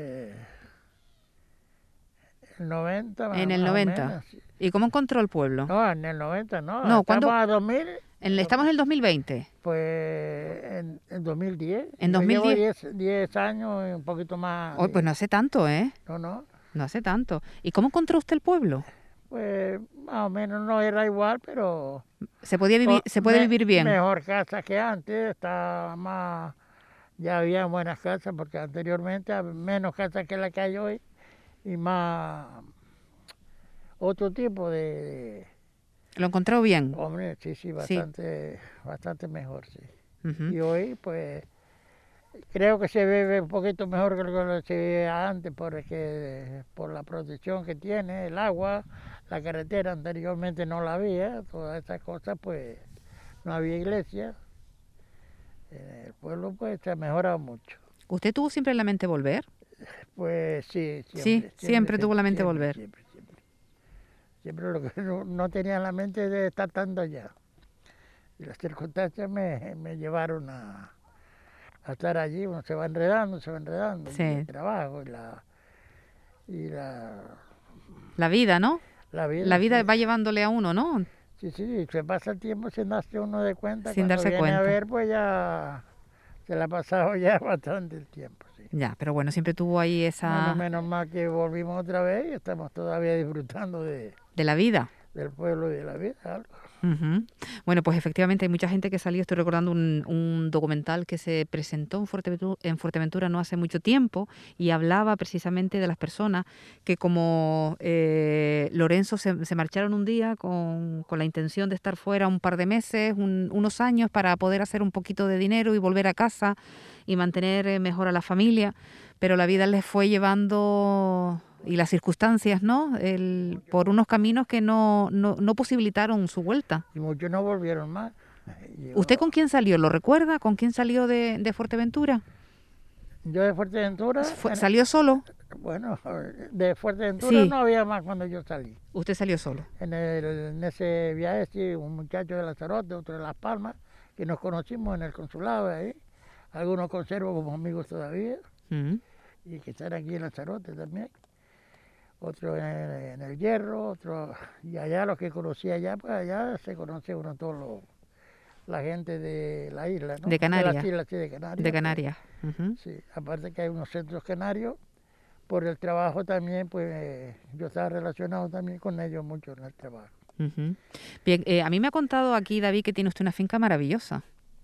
el 90. En el 90. Menos, sí. ¿Y cómo encontró el pueblo? No, en el 90 no. No, ¿cuándo? Estamos a 2000. Estamos en el 2020. Pues en 2010. En 2010. Llevo 10 años y un poquito más. Oh, pues no hace tanto, ¿eh? No. No hace tanto. ¿Y cómo encontró usted el pueblo? Pues más o menos no era igual, pero... ¿Se puede vivir bien? Mejor casa que antes, estaba más... Ya había buenas casas, porque anteriormente había menos casas que la que hay hoy, y más... otro tipo de... ¿Lo encontró bien? Hombre, sí, bastante mejor, sí. Uh-huh. Y hoy, pues... Creo que se ve un poquito mejor que lo que se veía antes, porque por la protección que tiene, el agua, la carretera anteriormente no la había, todas esas cosas, pues no había iglesia. El pueblo pues se ha mejorado mucho. ¿Usted tuvo siempre en la mente volver? Pues sí, siempre tuvo en la mente volver. Siempre lo que no tenía en la mente de estar tanto allá. Y las circunstancias me llevaron a estar allí. Uno se va enredando, sí. El trabajo y la vida, ¿no? La vida va llevándole a uno, ¿no? Sí, se pasa el tiempo sin darse uno de cuenta. Sin darse cuenta. A ver, pues ya se le ha pasado ya bastante el tiempo, sí. Ya, pero bueno, siempre tuvo ahí esa... Menos mal que volvimos otra vez y estamos todavía disfrutando de la vida. Del pueblo y de la vida, algo. Uh-huh. Bueno, pues efectivamente hay mucha gente que salió. Estoy recordando un documental que se presentó en Fuerteventura no hace mucho tiempo, y hablaba precisamente de las personas que, como Lorenzo, se marcharon un día con la intención de estar fuera un par de meses, unos años, para poder hacer un poquito de dinero y volver a casa y mantener mejor a la familia, pero la vida les fue llevando... y las circunstancias, ¿no? Por unos caminos que no posibilitaron su vuelta. Y muchos no volvieron más. ¿Usted con quién salió? ¿Lo recuerda? ¿Con quién salió de Fuerteventura? Yo de Fuerteventura... ¿Salió solo? Bueno, de Fuerteventura no había más cuando yo salí. ¿Usted salió solo? En ese viaje, sí, un muchacho de Lanzarote, otro de Las Palmas, que nos conocimos en el consulado de ahí. Algunos conservo como amigos todavía. Uh-huh. Y que están aquí en Lanzarote también. Otro en el Hierro, otro, y allá los que conocí allá, pues allá se conoce uno la gente de la isla, ¿no? De Canarias. De las islas, sí, de Canarias. De Canarias. Uh-huh. Sí, aparte que hay unos centros canarios, por el trabajo también, pues yo estaba relacionado también con ellos mucho en el trabajo. Uh-huh. Bien, a mí me ha contado aquí, David, que tiene usted una finca maravillosa.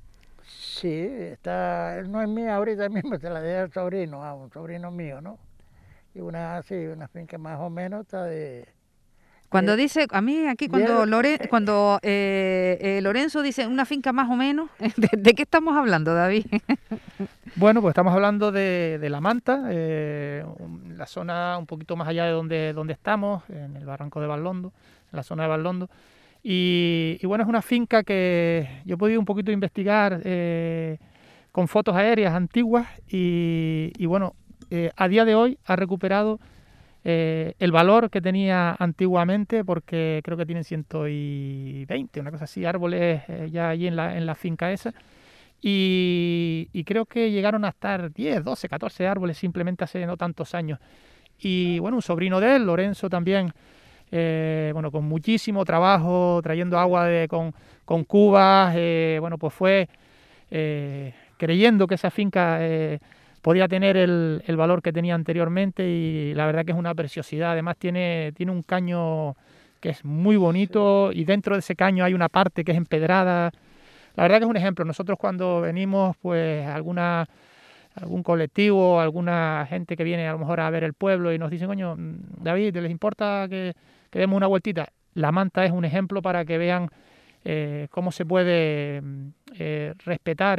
Sí, no es mía ahorita mismo, se la dejé al sobrino, a un sobrino mío, ¿no? Y una finca más o menos está de... Cuando dice, a mí aquí cuando Lorenzo dice una finca más o menos, ¿de qué estamos hablando, David? Bueno, pues estamos hablando de La Manta, la zona un poquito más allá de donde estamos, en el barranco de Barlondo, en la zona de Barlondo. Y bueno, es una finca que yo he podido un poquito investigar con fotos aéreas antiguas y bueno, a día de hoy ha recuperado el valor que tenía antiguamente, porque creo que tienen 120, una cosa así, árboles ya allí en la finca esa, y creo que llegaron a estar 10, 12, 14 árboles simplemente hace no tantos años. Y bueno, un sobrino de él, Lorenzo, también, bueno, con muchísimo trabajo, trayendo agua con cubas, bueno, pues fue creyendo que esa finca podía tener el valor que tenía anteriormente, y la verdad que es una preciosidad. Además tiene un caño que es muy bonito, y dentro de ese caño hay una parte que es empedrada. La verdad que es un ejemplo. Nosotros cuando venimos pues a algún colectivo, alguna gente que viene a lo mejor a ver el pueblo y nos dicen, coño, David, ¿les importa que demos una vueltita? La manta es un ejemplo para que vean cómo se puede respetar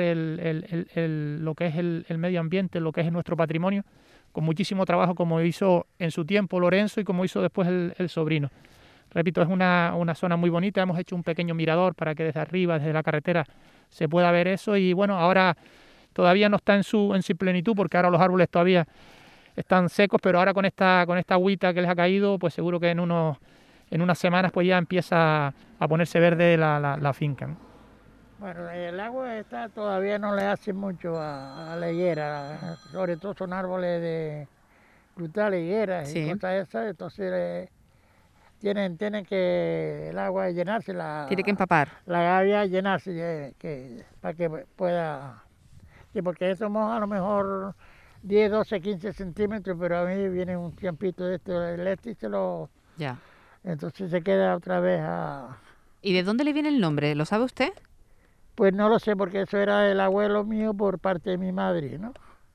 lo que es el medio ambiente, lo que es nuestro patrimonio, con muchísimo trabajo, como hizo en su tiempo Lorenzo y como hizo después el sobrino. Repito, es una zona muy bonita. Hemos hecho un pequeño mirador para que desde arriba, desde la carretera, se pueda ver eso. Y bueno, ahora todavía no está en su plenitud, porque ahora los árboles todavía están secos, pero ahora con esta agüita que les ha caído, pues seguro que en unas semanas pues ya empieza a ponerse verde la finca, ¿no? Bueno, el agua todavía no le hace mucho a la higuera, sobre todo son árboles de frutales, higueras y cosas esas, entonces tienen que el agua llenarse, tiene que empapar. La gavia llenarse para que pueda, porque eso moja a lo mejor 10, 12, 15 centímetros, pero a mí viene un tiempito de esto del este y Ya. Entonces se queda otra vez ¿Y de dónde le viene el nombre? ¿Lo sabe usted? Pues no lo sé, porque eso era el abuelo mío por parte de mi madre, ¿no?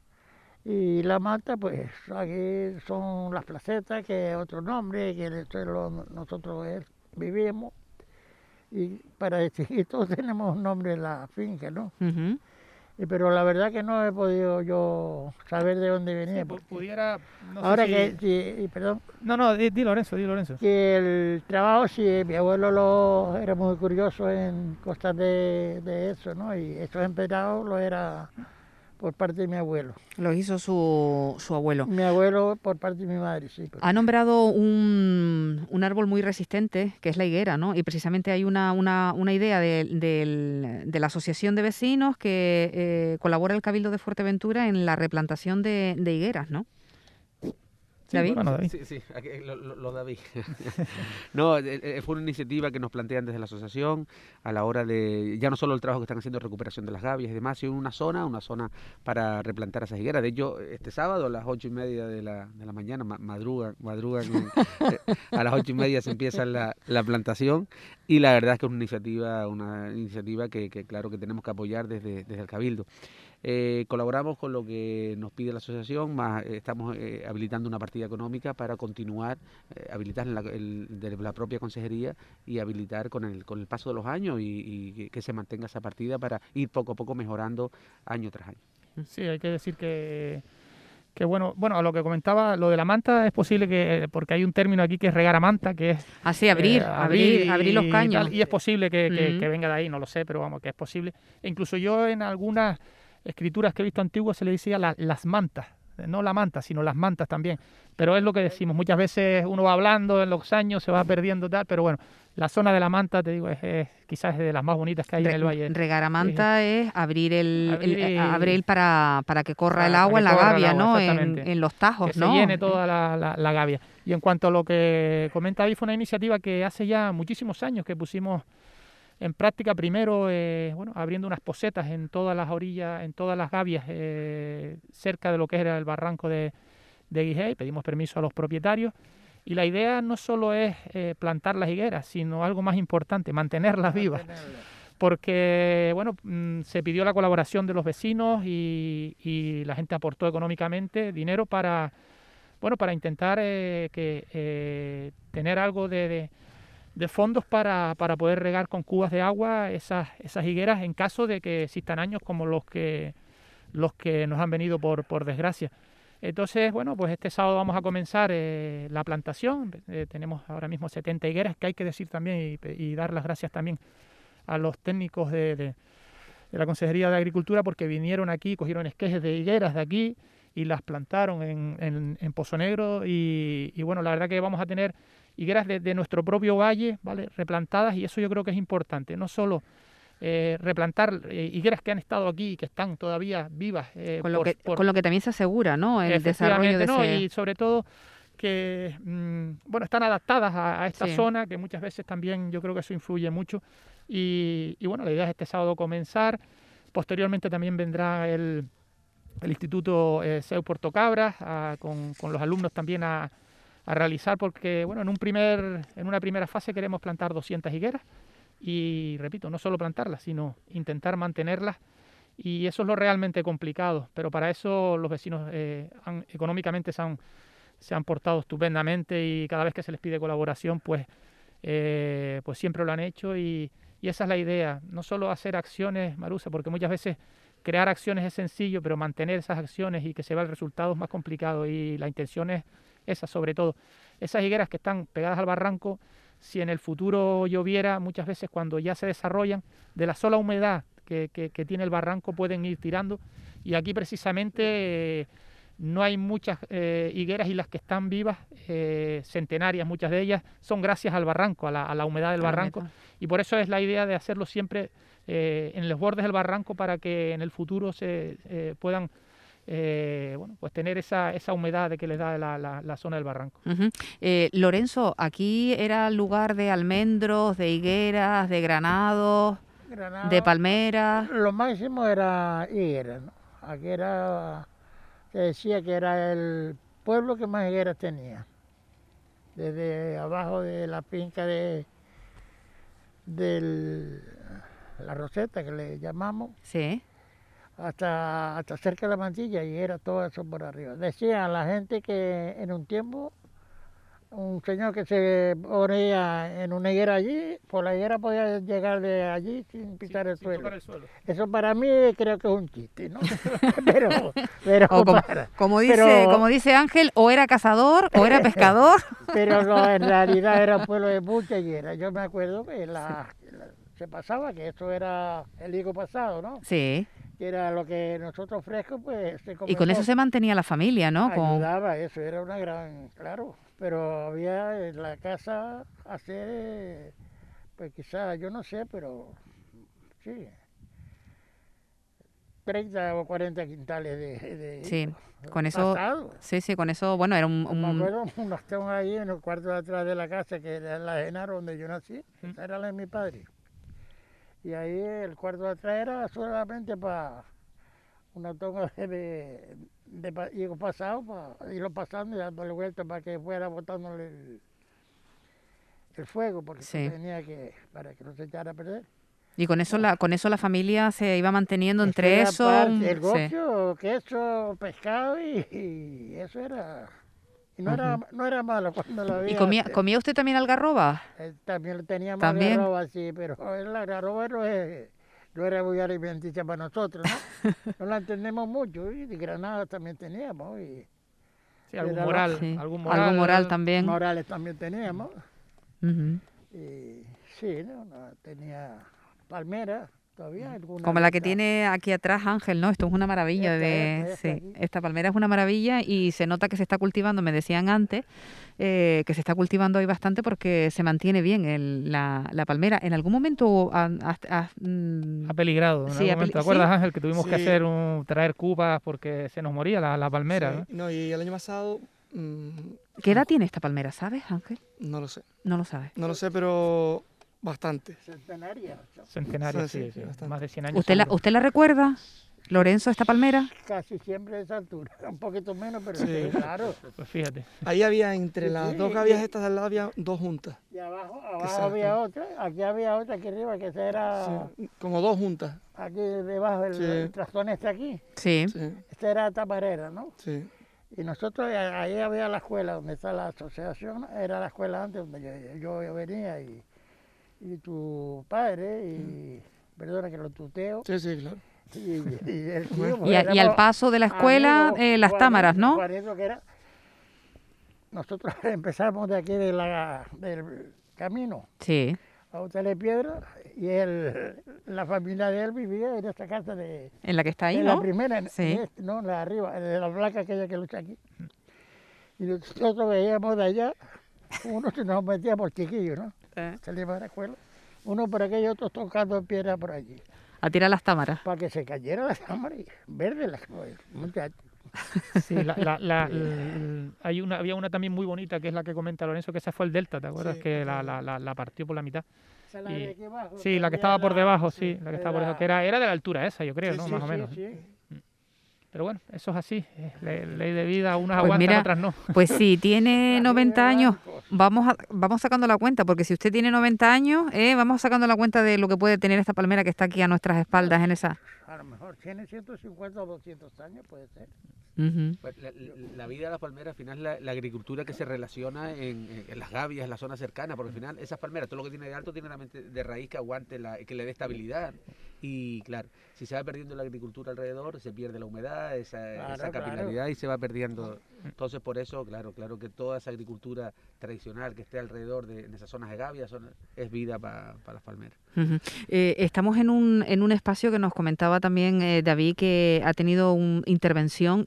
Y la manta, pues aquí son las placetas, que es otro nombre, que nosotros vivimos. Y para distinguir todos tenemos un nombre en la finca, ¿no? Uh-huh. Pero la verdad que no he podido yo saber de dónde venía. Sí, pudiera... No ahora sé si... perdón. No, di Lorenzo. Que el trabajo, sí, mi abuelo era muy curioso en cosas de eso, ¿no? Y estos emperados lo era por parte de mi abuelo. Lo hizo su abuelo. Mi abuelo por parte de mi madre, sí. Ha nombrado un árbol muy resistente, que es la higuera, ¿no? Y precisamente hay una idea de la Asociación de Vecinos que colabora el Cabildo de Fuerteventura en la replantación de higueras, ¿no? Sí, ¿David? Bueno, David. Sí, aquí, lo David. No, fue una iniciativa que nos plantean desde la asociación a la hora de, ya no solo el trabajo que están haciendo de recuperación de las gavias y demás, sino una zona para replantar esas higueras. De hecho, este sábado a las 8:30 de la mañana, madrugan, a las 8:30 se empieza la plantación, y la verdad es que es una iniciativa que claro que tenemos que apoyar desde el Cabildo. Colaboramos con lo que nos pide la asociación, más estamos habilitando una partida económica para continuar, habilitar de la propia consejería y habilitar con el paso de los años y que se mantenga esa partida para ir poco a poco mejorando año tras año. Sí, hay que decir que bueno, a lo que comentaba, lo de la manta es posible que, porque hay un término aquí que es regar a manta, que es... Así, abrir los caños. Y es posible que venga de ahí, no lo sé, pero vamos, que es posible. E incluso yo en algunas escrituras que he visto antiguas se le decía las mantas, no la manta, sino las mantas también. Pero es lo que decimos, muchas veces uno va hablando en los años, se va perdiendo tal, pero bueno, la zona de la manta, te digo, quizás es de las más bonitas que hay en el valle. Regar a manta es abrir para que corra el agua en la gavia, ¿no? En los tajos, que ¿no? se llene toda la gavia. Y en cuanto a lo que comenta ahí, fue una iniciativa que hace ya muchísimos años que pusimos en práctica, primero abriendo unas posetas en todas las orillas, en todas las gavias, cerca de lo que era el barranco de Guijey. Pedimos permiso a los propietarios, y la idea no solo es plantar las higueras, sino algo más importante, mantenerlas vivas, porque se pidió la colaboración de los vecinos y la gente aportó económicamente dinero para intentar tener algo de fondos para poder regar con cubas de agua esas higueras en caso de que existan años como los que nos han venido por desgracia. Entonces, pues este sábado vamos a comenzar la plantación. Tenemos ahora mismo 70 higueras, que hay que decir también y dar las gracias también a los técnicos de la Consejería de Agricultura, porque vinieron aquí, cogieron esquejes de higueras de aquí y las plantaron en Pozo Negro, y la verdad que vamos a tener higueras de nuestro propio valle, ¿vale?, replantadas, y eso yo creo que es importante, no solo replantar higueras que han estado aquí y que están todavía vivas. Con lo que también se asegura, ¿no?, el desarrollo de ese... Y sobre todo que están adaptadas a esta zona, que muchas veces también yo creo que eso influye mucho, y la idea es este sábado comenzar. Posteriormente también vendrá el Instituto CEU Puerto Cabras con los alumnos también a realizar, porque en una primera fase queremos plantar 200 higueras, y repito, no solo plantarlas, sino intentar mantenerlas Y eso es lo realmente complicado, pero para eso los vecinos económicamente se han portado estupendamente y cada vez que se les pide colaboración, pues siempre lo han hecho y esa es la idea. No solo hacer acciones, Marusa, porque muchas veces crear acciones es sencillo, pero mantener esas acciones y que se vea el resultado es más complicado y la intención es esa sobre todo. Esas higueras que están pegadas al barranco, si en el futuro lloviera, muchas veces cuando ya se desarrollan, de la sola humedad que tiene el barranco pueden ir tirando y aquí precisamente no hay muchas higueras y las que están vivas, centenarias, muchas de ellas, son gracias al barranco, a la humedad del barranco y por eso es la idea de hacerlo siempre en los bordes del barranco para que en el futuro se puedan pues tener esa humedad de que les da la zona del barranco. Lorenzo, aquí era lugar de almendros, de higueras, de granados, de palmeras. Lo máximo era higueras, ¿no? Aquí se decía que era el pueblo que más higueras tenía. Desde abajo de la finca de la Roseta, que le llamamos. Sí. Hasta cerca de la Mantilla y era todo eso por arriba. Decían a la gente que en un tiempo un señor que se ponía en una higuera allí, por la higuera podía llegar de allí sin pisar el suelo. Eso para mí creo que es un chiste, ¿no? pero como dice Ángel, o era cazador o era pescador. Pero no, en realidad era un pueblo de mucha higuera. Yo me acuerdo que se pasaba, que eso era el higo pasado, ¿no? Sí. Que era lo que nosotros frescos, pues se comía. Y con eso se mantenía la familia, ¿no? Ayudaba, eso era una gran, claro. Pero había en la casa hacer, pues quizás, yo no sé, pero sí, 30 o 40 quintales de sí, con eso, pasado. Sí, con eso, bueno, era Me acuerdo, unos estaban ahí en el cuarto de atrás de la casa, que era la Genaro donde yo nací, esa era la de mi padre. Y ahí el cuarto de atrás era solamente para una tonga de higo pasado, para irlo pasando y dándole vuelta para que fuera botándole el fuego, porque tenía para que no se echara a perder. Y con eso la familia se iba manteniendo entre eso. El gofio, queso, pescado y eso era. Y no era malo cuando lo había. ¿Y comía usted también algarroba? También teníamos algarroba, sí, pero la algarroba no era muy alimenticia para nosotros, ¿no? No la entendemos mucho, y de Granada también teníamos. Sí, algún moral también. Morales también teníamos. Y sí, tenía palmeras. Como la que tiene aquí atrás Ángel, ¿no? Esto es una maravilla. Esta palmera es una maravilla y se nota que se está cultivando, me decían antes, que se está cultivando hoy bastante porque se mantiene bien la palmera. ¿En algún momento ha peligrado? ¿En algún momento? ¿Te acuerdas, Ángel, que tuvimos que traer cupas porque se nos moría la palmera? Sí. ¿No? Y el año pasado... ¿Qué edad tiene esta palmera, sabes, Ángel? No lo sé. No lo sabes. No lo sé, pero... Bastante. Centenaria, sí, más de 100 años. ¿Usted la recuerda, Lorenzo, esta palmera? Casi siempre de esa altura, un poquito menos, pero sí, claro. Pues fíjate. Ahí había, entre las dos gavias estas de al lado, había dos juntas. Y abajo había otra, aquí había otra, aquí arriba, que esa era... Sí, como dos juntas. Aquí debajo, el trastón está aquí. Sí. Esta era taparera, ¿no? Sí. Y nosotros, ahí había la escuela donde está la asociación, era la escuela antes donde yo venía y tu padre, perdona que lo tuteo. Sí, claro. Y el tío, y al paso de la escuela, las támaras, ¿no? Nosotros empezamos de aquí del camino. Sí. A Hotel Piedra, y la familia de él vivía en esta casa en la que está ahí, en ¿no? la primera, sí. No, la de arriba, de la placa aquella que lucha aquí. Y nosotros veíamos de allá, uno se nos metía por chiquillo, ¿no? Salimos de la escuela, uno por aquello, otros tocando piedra por allí. A tirar las támaras. Para que se cayera las támaras y verde las muchachos. Sí, había una también muy bonita, que es la que comenta Lorenzo, que esa fue el Delta, ¿te acuerdas? Que la partió por la mitad. ¿Esa la de aquí abajo? La que estaba por debajo, la que estaba por debajo, que era de la altura esa, yo creo, ¿no? Más o menos. Sí. Pero bueno, eso es así, es ley de vida, unas Pues aguantan, mira, otras no. Pues si tiene 90 años, vamos sacando la cuenta, porque si usted tiene 90 años, vamos sacando la cuenta de lo que puede tener esta palmera que está aquí a nuestras espaldas en esa... A lo mejor tiene 150 o 200 años, puede ser. Pues la vida de las palmeras, al final la agricultura que se relaciona en las gavias, en la zona cercana, porque al final esas palmeras, todo lo que tiene de alto tiene realmente de raíz que aguante, que le dé estabilidad. Y claro, si se va perdiendo la agricultura alrededor, se pierde la humedad, esa capilaridad y se va perdiendo. Entonces por eso, claro que toda esa agricultura tradicional que esté alrededor de esas zonas de gavias es vida para las palmeras. Estamos en un espacio que nos comentaba también David, que ha tenido intervención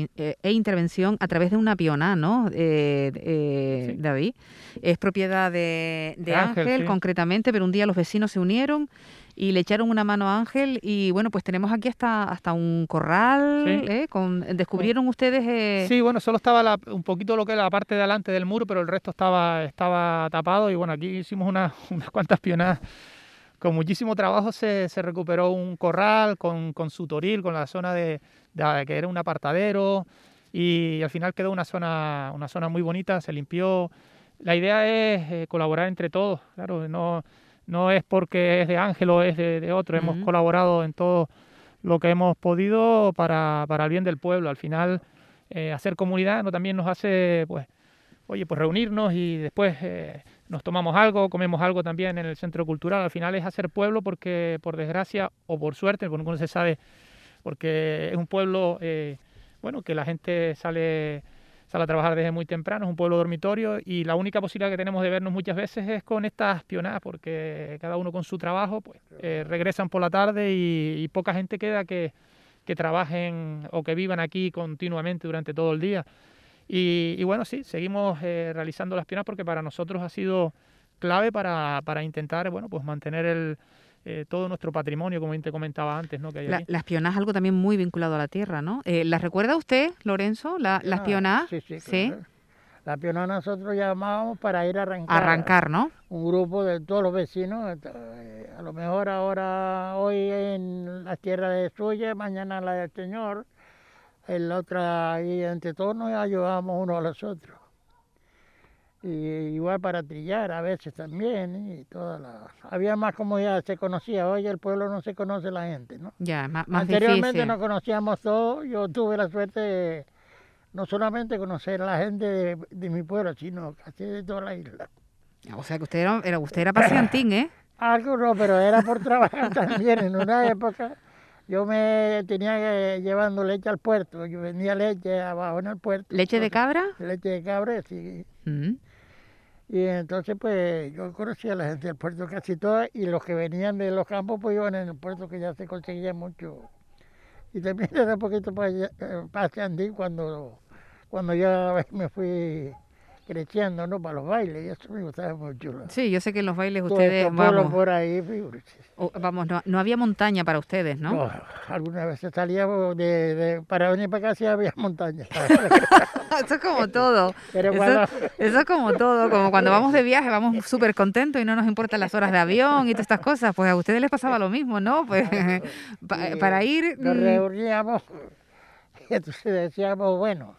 a través de una pioná, ¿no? Sí. David, es propiedad de Ángel, sí, concretamente, pero un día los vecinos se unieron y le echaron una mano a Ángel y bueno, pues tenemos aquí hasta un corral, sí. ¿Descubrieron ustedes? Sí, bueno, solo estaba un poquito lo que es la parte de adelante del muro, pero el resto estaba tapado y bueno, aquí hicimos unas cuantas pionadas. Con muchísimo trabajo se recuperó un corral con su toril, con la zona de que era un apartadero y al final quedó una zona muy bonita, se limpió. La idea es colaborar entre todos, claro, no es porque es de Ángel o es de otro, hemos colaborado en todo lo que hemos podido para el bien del pueblo. Al final hacer comunidad también nos hace pues reunirnos y después nos tomamos algo, comemos algo también en el centro cultural. Al final es hacer pueblo porque, por desgracia o por suerte, porque no se sabe, porque es un pueblo que la gente sale a trabajar desde muy temprano, es un pueblo dormitorio y la única posibilidad que tenemos de vernos muchas veces es con estas pionadas, porque cada uno con su trabajo pues regresan por la tarde y poca gente queda que trabajen o que vivan aquí continuamente durante todo el día. Y bueno, sí, seguimos realizando las pionadas porque para nosotros ha sido clave para intentar mantener todo nuestro patrimonio, como te comentaba antes, ¿no? Que hay aquí. Las pionadas, algo también muy vinculado a la tierra, ¿no? ¿Las recuerda usted, Lorenzo, las pionadas? Sí. Claro. La pionada nosotros llamábamos para ir a arrancar. Arrancar, ¿no? Un grupo de todos los vecinos, a lo mejor hoy en la tierra de suya, mañana la del señor. El otro, y entre todos nos ayudábamos unos a los otros. Y igual para trillar a veces también. Y había más comunidad, se conocía. Hoy el pueblo no se conoce la gente, ¿no? Ya, más Anteriormente difícil. Nos conocíamos todos. Yo tuve la suerte de no solamente conocer a la gente de mi pueblo, sino casi de toda la isla. O sea que usted era pacientín, ¿eh? Algo no, pero era por trabajar también en una época. Yo me tenía llevando leche al puerto, yo vendía leche abajo en el puerto. ¿Leche de cabra? Leche de cabra, sí. Y entonces pues yo conocía a la gente del puerto casi toda y los que venían de los campos pues iban en el puerto que ya se conseguía mucho. Y también era un poquito paseandín cuando ya me fui creciendo, ¿no? Para los bailes, y eso me gustaba mucho. Sí, yo sé que en los bailes ustedes, por ahí, no había montaña para ustedes, ¿no? No, algunas veces salíamos para venir para acá sí había montaña. Eso es como todo. Pero eso es como todo, como cuando vamos de viaje, vamos súper contentos y no nos importan las horas de avión y todas estas cosas, pues a ustedes les pasaba lo mismo, ¿no? Pues para ir... Nos reuníamos y entonces decíamos, bueno...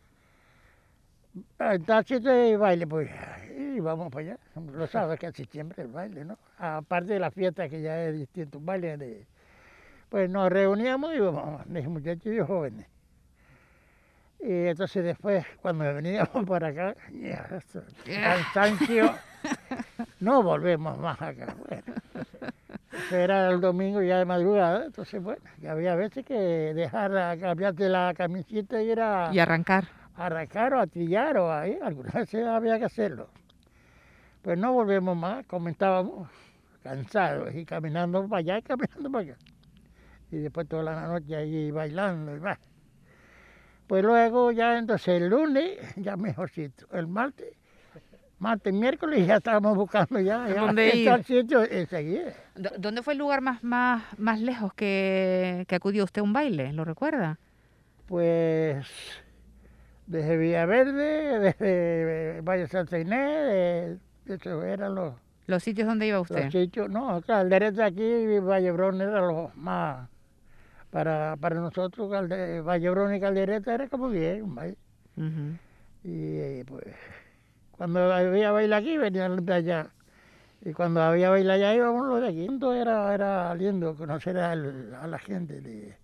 Tal sitio de baile, pues, y vamos para allá. Lo sabes, casi siempre el baile, ¿no? Aparte de la fiesta que ya es distinto, un baile pues nos reuníamos y vamos, de muchachos y jóvenes. Y entonces después, cuando veníamos para acá, cansancio, no volvemos más acá. Bueno, era el domingo ya de madrugada, entonces bueno, que había veces que cambiarte la camiseta y arrancar. Arrancar o a trillar o ahí, algunas veces había que hacerlo. Pues no volvemos más, comentábamos cansados y caminando para allá y caminando para acá. Y después toda la noche ahí bailando y más. Pues luego ya entonces el lunes ya mejorcito, el martes, miércoles ya estábamos buscando ya ¿dónde ir? Al sitio enseguida. ¿Dónde fue el lugar más lejos que acudió usted a un baile? ¿Lo recuerda? Pues... desde Villaverde, desde Valle Santa Inés, eso eran los sitios donde iba usted. Los sitios, no, claro, el derecho de aquí y Vallebrón eran los más para nosotros Vallebrón y Caldereta era como bien, ¿vale? Y pues cuando había baile aquí venían los de allá. Y cuando había baile allá íbamos los de aquí. Entonces era lindo conocer a la gente.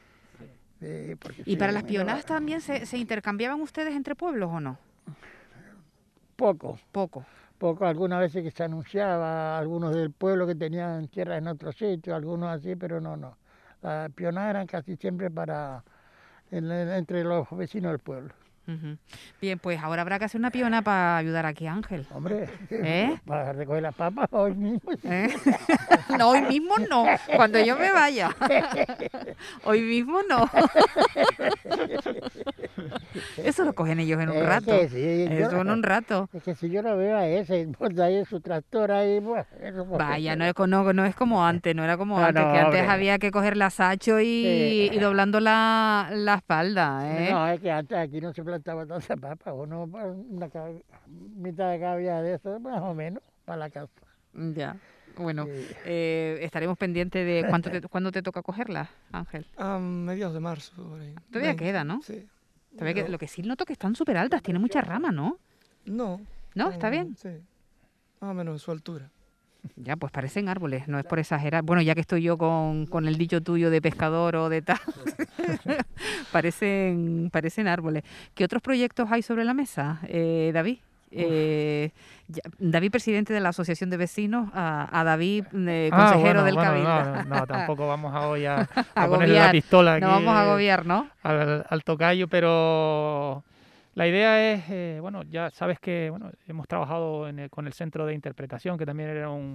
¿Y para las pionadas también se intercambiaban ustedes entre pueblos o no? Poco. Algunas veces que se anunciaba, algunos del pueblo que tenían tierras en otro sitio, algunos así, pero no. Las pionadas eran casi siempre entre los vecinos del pueblo. Bien, pues ahora habrá que hacer una piona para ayudar aquí a Ángel. Hombre, para recoger las papas hoy mismo. No, hoy mismo no, cuando yo me vaya. Hoy mismo no. Eso lo cogen ellos en un rato. Eso en un rato. Es que si yo lo veo a ese, pues ahí su tractor ahí, pues, eso. Vaya, no es como antes, no era como antes, que antes había que coger la sacho y doblando la espalda, ¿eh? No, es que antes aquí no se plantaba tanta papa, mitad de cabilla de eso, más o menos, para la casa. Ya. Bueno, estaremos pendientes de cuándo te toca cogerla, Ángel. A mediados de marzo. Por ahí. Todavía queda, ¿no? Sí. Lo que sí noto que están súper altas, tiene mucha rama, ¿no? No. ¿No? ¿Está bien? Sí. Más o menos de su altura. Ya, pues parecen árboles, no es por exagerar. Bueno, ya que estoy yo con el dicho tuyo de pescador o de tal, parecen árboles. ¿Qué otros proyectos hay sobre la mesa, David? David, presidente de la Asociación de Vecinos, a David, consejero del Cabildo. No, tampoco vamos hoy a ponerle la pistola aquí. No vamos a agobiar, ¿no? Al tocayo, pero la idea es, ya sabes que hemos trabajado con el Centro de Interpretación, que también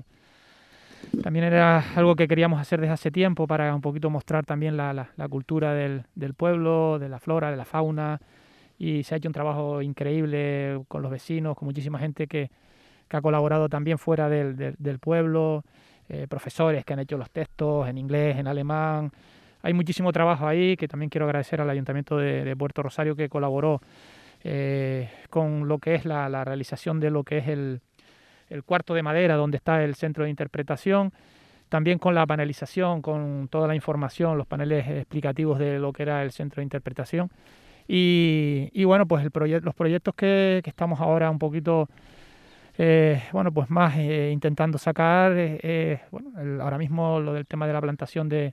era algo que queríamos hacer desde hace tiempo para un poquito mostrar también la cultura del pueblo, de la flora, de la fauna. Y se ha hecho un trabajo increíble con los vecinos, con muchísima gente que ha colaborado también fuera del pueblo, profesores que han hecho los textos en inglés, en alemán. Hay muchísimo trabajo ahí, que también quiero agradecer al Ayuntamiento de Puerto Rosario, que colaboró con lo que es la realización de lo que es el cuarto de madera donde está el centro de interpretación, también con la panelización, con toda la información, los paneles explicativos de lo que era el centro de interpretación. Y bueno, pues los proyectos que estamos ahora un poquito pues más intentando sacar, ahora mismo lo del tema de la plantación de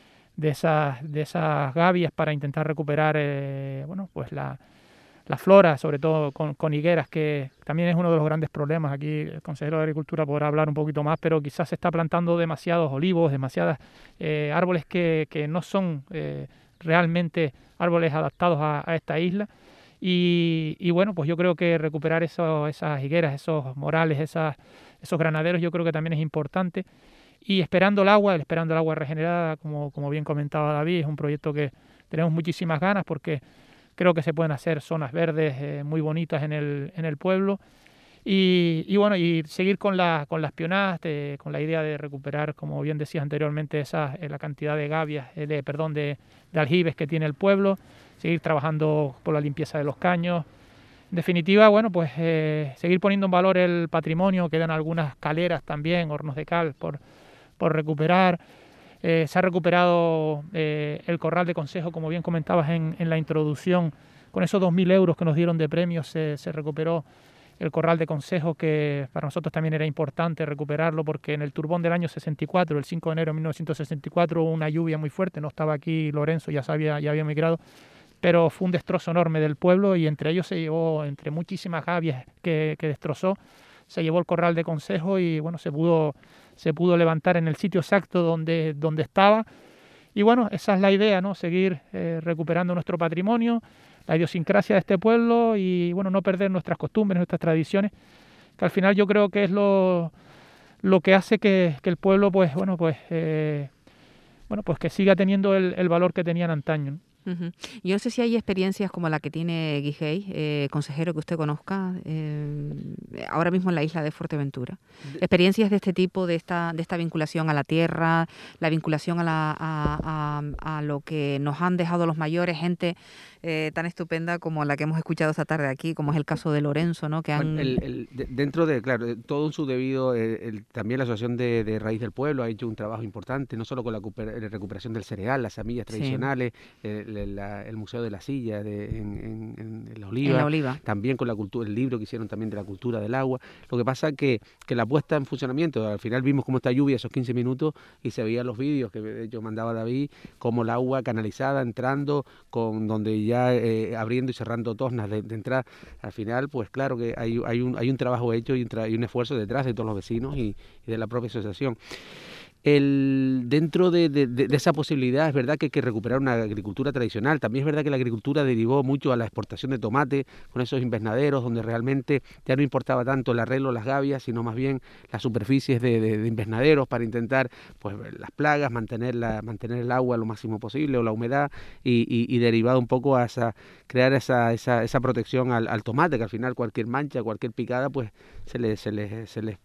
esas gavias para intentar recuperar pues la flora, sobre todo con higueras, que también es uno de los grandes problemas. Aquí el consejero de Agricultura podrá hablar un poquito más, pero quizás se está plantando demasiados olivos, demasiadas árboles que no son realmente árboles adaptados a esta isla. Y bueno, pues yo creo que recuperar esas higueras, esos morales, esos granaderos, yo creo que también es importante. Y esperando el agua regenerada, como bien comentaba David, es un proyecto que tenemos muchísimas ganas, porque creo que se pueden hacer zonas verdes muy bonitas en el pueblo. Y bueno, y seguir con las pionadas, con la idea de recuperar, como bien decías anteriormente, la cantidad de gavias, de aljibes que tiene el pueblo, seguir trabajando por la limpieza de los caños. En definitiva, bueno, pues seguir poniendo en valor el patrimonio. Quedan algunas caleras también, hornos de cal por recuperar. Se ha recuperado el corral de consejo, como bien comentabas en la introducción. Con esos 2.000 euros que nos dieron de premios se recuperó el corral de consejo, que para nosotros también era importante recuperarlo, porque en el turbón del año 64, el 5 de enero de 1964, hubo una lluvia muy fuerte. No estaba aquí Lorenzo, ya había migrado, pero fue un destrozo enorme del pueblo, y entre ellos se llevó, entre muchísimas gavias que destrozó, se llevó el corral de consejo, y bueno, se pudo levantar en el sitio exacto donde estaba. Y bueno, esa es la idea, ¿no? Seguir recuperando nuestro patrimonio, la idiosincrasia de este pueblo, y bueno, no perder nuestras costumbres, nuestras tradiciones, que al final yo creo que es lo que hace que el pueblo pues que siga teniendo el valor que tenían antaño, ¿no? Yo no sé si hay experiencias como la que tiene Guigey, consejero que usted conozca, ahora mismo en la isla de Fuerteventura. Experiencias de este tipo, de esta vinculación a la tierra, la vinculación a lo que nos han dejado los mayores, gente tan estupenda como la que hemos escuchado esta tarde aquí, como es el caso de Lorenzo, ¿no? Que han... Dentro de, claro, todo en su debido, también la Asociación de Raíz del Pueblo ha hecho un trabajo importante, no solo con la recuperación del cereal, las semillas tradicionales, el Museo de la Silla en La Oliva, también con la cultura, el libro que hicieron también de la cultura del agua. Lo que pasa que la puesta en funcionamiento, al final vimos cómo está lluvia esos 15 minutos y se veían los vídeos que yo mandaba a David, como el agua canalizada entrando, con donde ya abriendo y cerrando tornas de entrada. Al final, pues claro que hay un trabajo hecho y un esfuerzo detrás de todos los vecinos y de la propia asociación. Dentro de esa posibilidad es verdad que hay que recuperar una agricultura tradicional. También es verdad que la agricultura derivó mucho a la exportación de tomate con esos invernaderos donde realmente ya no importaba tanto el arreglo, las gavias, sino más bien las superficies de invernaderos para intentar pues las plagas, mantener el agua lo máximo posible o la humedad y derivado un poco a crear esa protección al tomate, que al final cualquier mancha, cualquier picada pues se les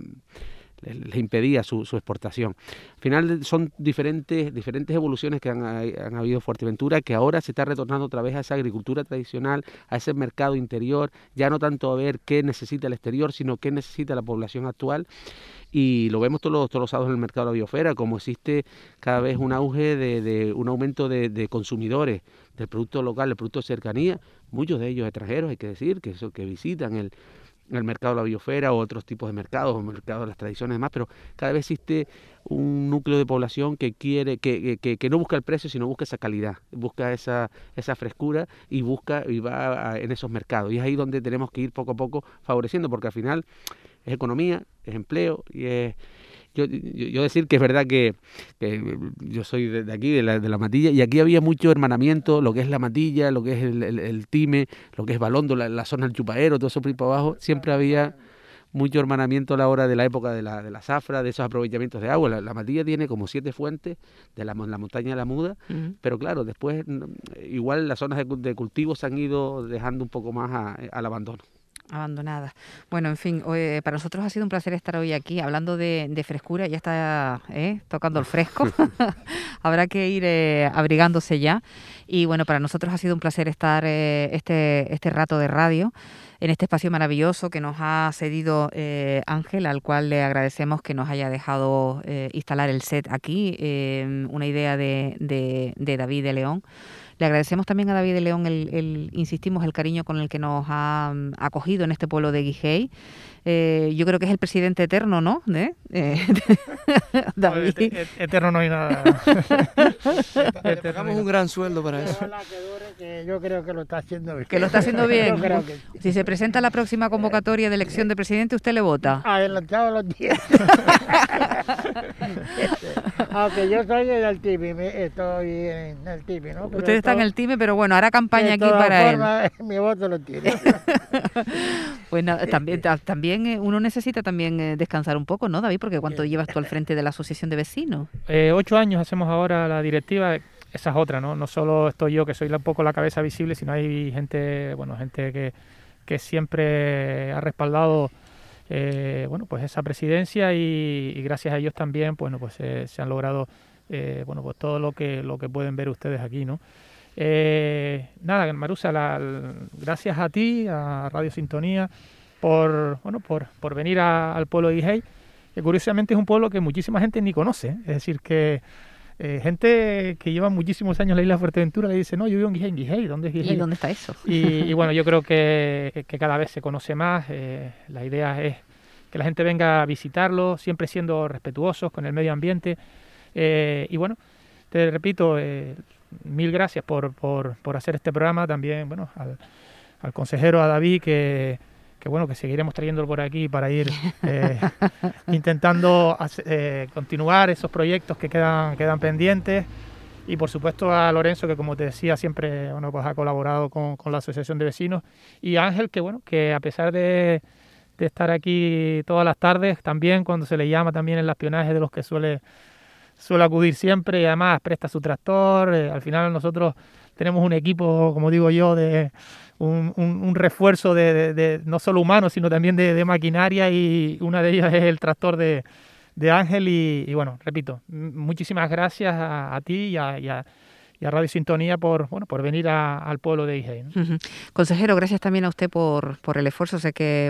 impedía su exportación. Al final son diferentes evoluciones que han habido en Fuerteventura, que ahora se está retornando otra vez a esa agricultura tradicional, a ese mercado interior, ya no tanto a ver qué necesita el exterior, sino qué necesita la población actual. Y lo vemos todos los sábados en el mercado de la biosfera, como existe cada vez un auge de un aumento de consumidores del producto local, del producto de cercanía, muchos de ellos extranjeros, hay que decir, que visitan el mercado de la biosfera o otros tipos de mercados, o mercados de las tradiciones y demás, pero cada vez existe un núcleo de población que quiere, que no busca el precio, sino busca esa calidad, busca esa frescura y va en esos mercados. Y es ahí donde tenemos que ir poco a poco favoreciendo, porque al final es economía, es empleo y es... Yo decir que es verdad que yo soy de aquí, de la Matilla, y aquí había mucho hermanamiento, lo que es la Matilla, lo que es el Time, lo que es Balondo, la zona del Chupaero, todo eso por ahí para abajo, siempre había mucho hermanamiento a la hora de la época de la zafra, de esos aprovechamientos de agua. La Matilla tiene como 7 fuentes de la montaña de la Muda, pero claro, después igual las zonas de cultivo se han ido dejando un poco más al abandono. Abandonadas. Bueno, en fin, para nosotros ha sido un placer estar hoy aquí hablando de frescura. Ya está tocando el fresco. Habrá que ir abrigándose ya. Y bueno, para nosotros ha sido un placer estar este rato de radio en este espacio maravilloso que nos ha cedido Ángel, al cual le agradecemos que nos haya dejado instalar el set aquí. Una idea de David de León. Le agradecemos también a David de León insistimos, el cariño con el que nos ha acogido en este pueblo de Guigey. Yo creo que es el presidente eterno, ¿no? David. Eterno no hay nada. Le pagamos un gran sueldo para eso. Ojalá que dure, que yo creo que lo está haciendo bien. Que lo está haciendo bien. Yo creo que sí. Si se presenta la próxima convocatoria de elección de presidente, ¿usted le vota? Adelantado los días. Aunque yo soy del TIME, estoy en el TIME, ¿no? Pero usted está en el TIME, pero bueno, hará campaña aquí para él. Mi voto lo tiene. Bueno, también uno necesita también descansar un poco, ¿no, David? Porque ¿cuánto llevas tú al frente de la asociación de vecinos? 8 años hacemos ahora la directiva. Esa es otra, ¿no? No solo estoy yo, que soy un poco la cabeza visible, sino hay gente que siempre ha respaldado pues esa presidencia y gracias a ellos también pues se han logrado pues todo lo que pueden ver ustedes aquí, ¿no? Nada, Marusa, gracias a ti, a Radio Sintonía, por venir al pueblo de Guigey, que curiosamente es un pueblo que muchísima gente ni conoce, es decir, que gente que lleva muchísimos años en la isla de Fuerteventura le dice, no, yo vivo en Guigey, ¿dónde es Guigey? ¿Y dónde está eso? Y bueno, yo creo que cada vez se conoce más, la idea es que la gente venga a visitarlo, siempre siendo respetuosos con el medio ambiente, y bueno, te repito, mil gracias por hacer este programa, también bueno al consejero, a David, que seguiremos trayéndolo por aquí para ir intentando continuar esos proyectos que quedan pendientes, y por supuesto a Lorenzo, que como te decía siempre pues ha colaborado con la asociación de vecinos, y a Ángel, que a pesar de estar aquí todas las tardes, también cuando se le llama también el espionaje de los que suele suele acudir siempre y además presta su tractor. Al final nosotros tenemos un equipo, como digo yo, de un refuerzo de no solo humano, sino también de maquinaria, y una de ellas es el tractor de Ángel. Y bueno, repito, muchísimas gracias a ti y a Radio Sintonía por venir al pueblo de Higüey, ¿no? Uh-huh. Consejero, gracias también a usted por el esfuerzo. Sé que,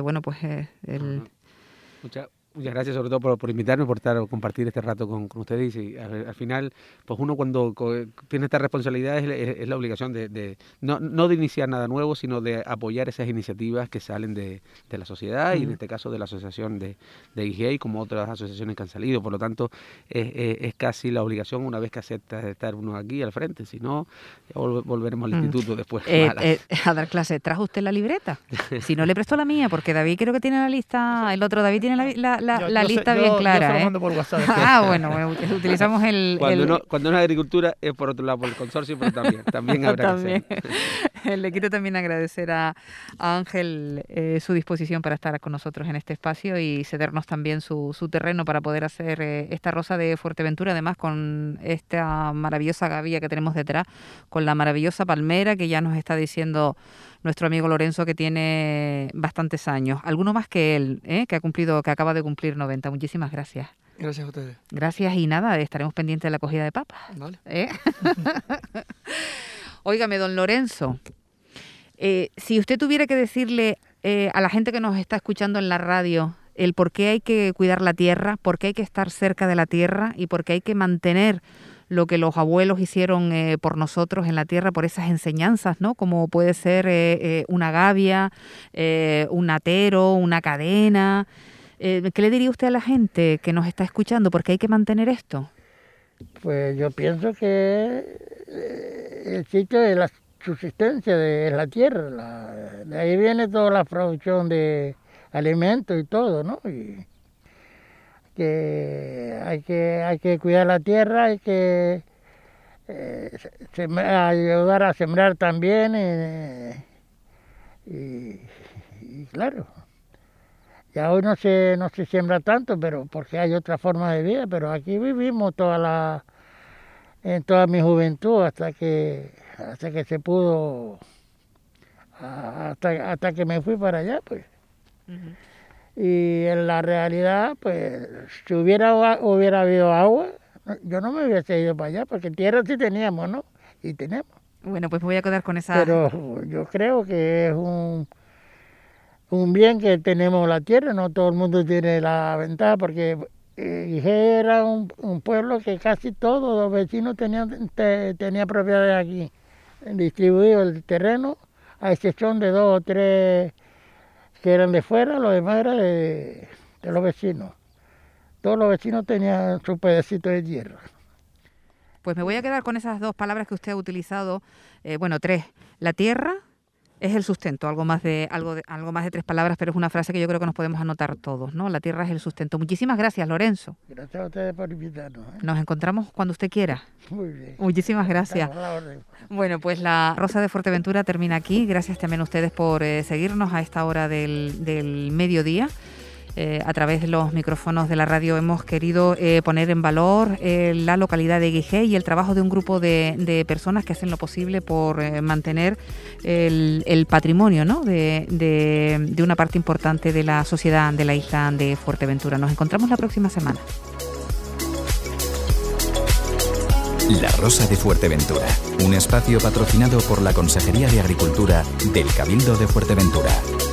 Muchas gracias, sobre todo por invitarme, por compartir este rato con ustedes. Y al final, pues uno cuando tiene esta responsabilidad es la obligación no de iniciar nada nuevo, sino de apoyar esas iniciativas que salen de la sociedad, y en este caso de la asociación de Higüey, como otras asociaciones que han salido. Por lo tanto, es casi la obligación, una vez que acepta estar uno aquí al frente. Si no, volveremos al instituto después. A dar clase. ¿Trajo usted la libreta? Si no, le prestó la mía, porque David creo que tiene la lista, el otro David tiene la lista bien clara. Yo se lo mando por WhatsApp. Bueno, utilizamos Cuando no es agricultura es por otro lado, por el consorcio, pero también habrá que hacer. Le quiero también agradecer a Ángel su disposición para estar con nosotros en este espacio y cedernos también su terreno para poder hacer esta rosa de Fuerteventura, además con esta maravillosa gavia que tenemos detrás, con la maravillosa palmera que ya nos está diciendo nuestro amigo Lorenzo, que tiene bastantes años. Alguno más que él, que acaba de cumplir 90. Muchísimas gracias. Gracias a ustedes. Gracias, y nada, estaremos pendientes de la cogida de papas. Vale. Óigame, don Lorenzo, si usted tuviera que decirle a la gente que nos está escuchando en la radio el por qué hay que cuidar la tierra, por qué hay que estar cerca de la tierra y por qué hay que mantener lo que los abuelos hicieron por nosotros en la tierra, por esas enseñanzas, ¿no? Como puede ser una gavia, un atero, una cadena. ¿Qué le diría usted a la gente que nos está escuchando? ¿Por qué hay que mantener esto? Pues yo pienso que el sitio de la subsistencia es la tierra. De ahí viene toda la producción de alimentos y todo, ¿no? Y que hay que cuidar la tierra, hay que ayudar a sembrar también, y claro, ya hoy no se siembra tanto, pero porque hay otra forma de vida, pero aquí vivimos en toda mi juventud hasta que se pudo, hasta que me fui para allá, pues. Uh-huh. Y en la realidad, pues, si hubiera habido agua, yo no me hubiese ido para allá, porque tierra sí teníamos, ¿no? Y tenemos. Bueno, pues me voy a quedar con esa... Pero yo creo que es un bien que tenemos la tierra, no todo el mundo tiene la ventaja, porque Higüey era un pueblo que casi todos los vecinos tenían propiedades aquí, distribuido el terreno, a excepción de 2 o 3... que eran de fuera, lo demás era de los vecinos. Todos los vecinos tenían su pedacito de tierra. Pues me voy a quedar con esas 2 palabras que usted ha utilizado, 3. La tierra es el sustento, algo más de 3 palabras, pero es una frase que yo creo que nos podemos anotar todos, ¿no? La tierra es el sustento. Muchísimas gracias, Lorenzo. Gracias a ustedes por invitarnos. Nos encontramos cuando usted quiera. Muy bien. Muchísimas gracias. Bueno, pues la Rosa de Fuerteventura termina aquí. Gracias también a ustedes por seguirnos a esta hora del mediodía. A través de los micrófonos de la radio hemos querido poner en valor la localidad de Higüey y el trabajo de un grupo de personas que hacen lo posible por mantener el patrimonio, ¿no? de una parte importante de la sociedad de la isla de Fuerteventura. Nos encontramos la próxima semana. La Rosa de Fuerteventura, un espacio patrocinado por la Consejería de Agricultura del Cabildo de Fuerteventura.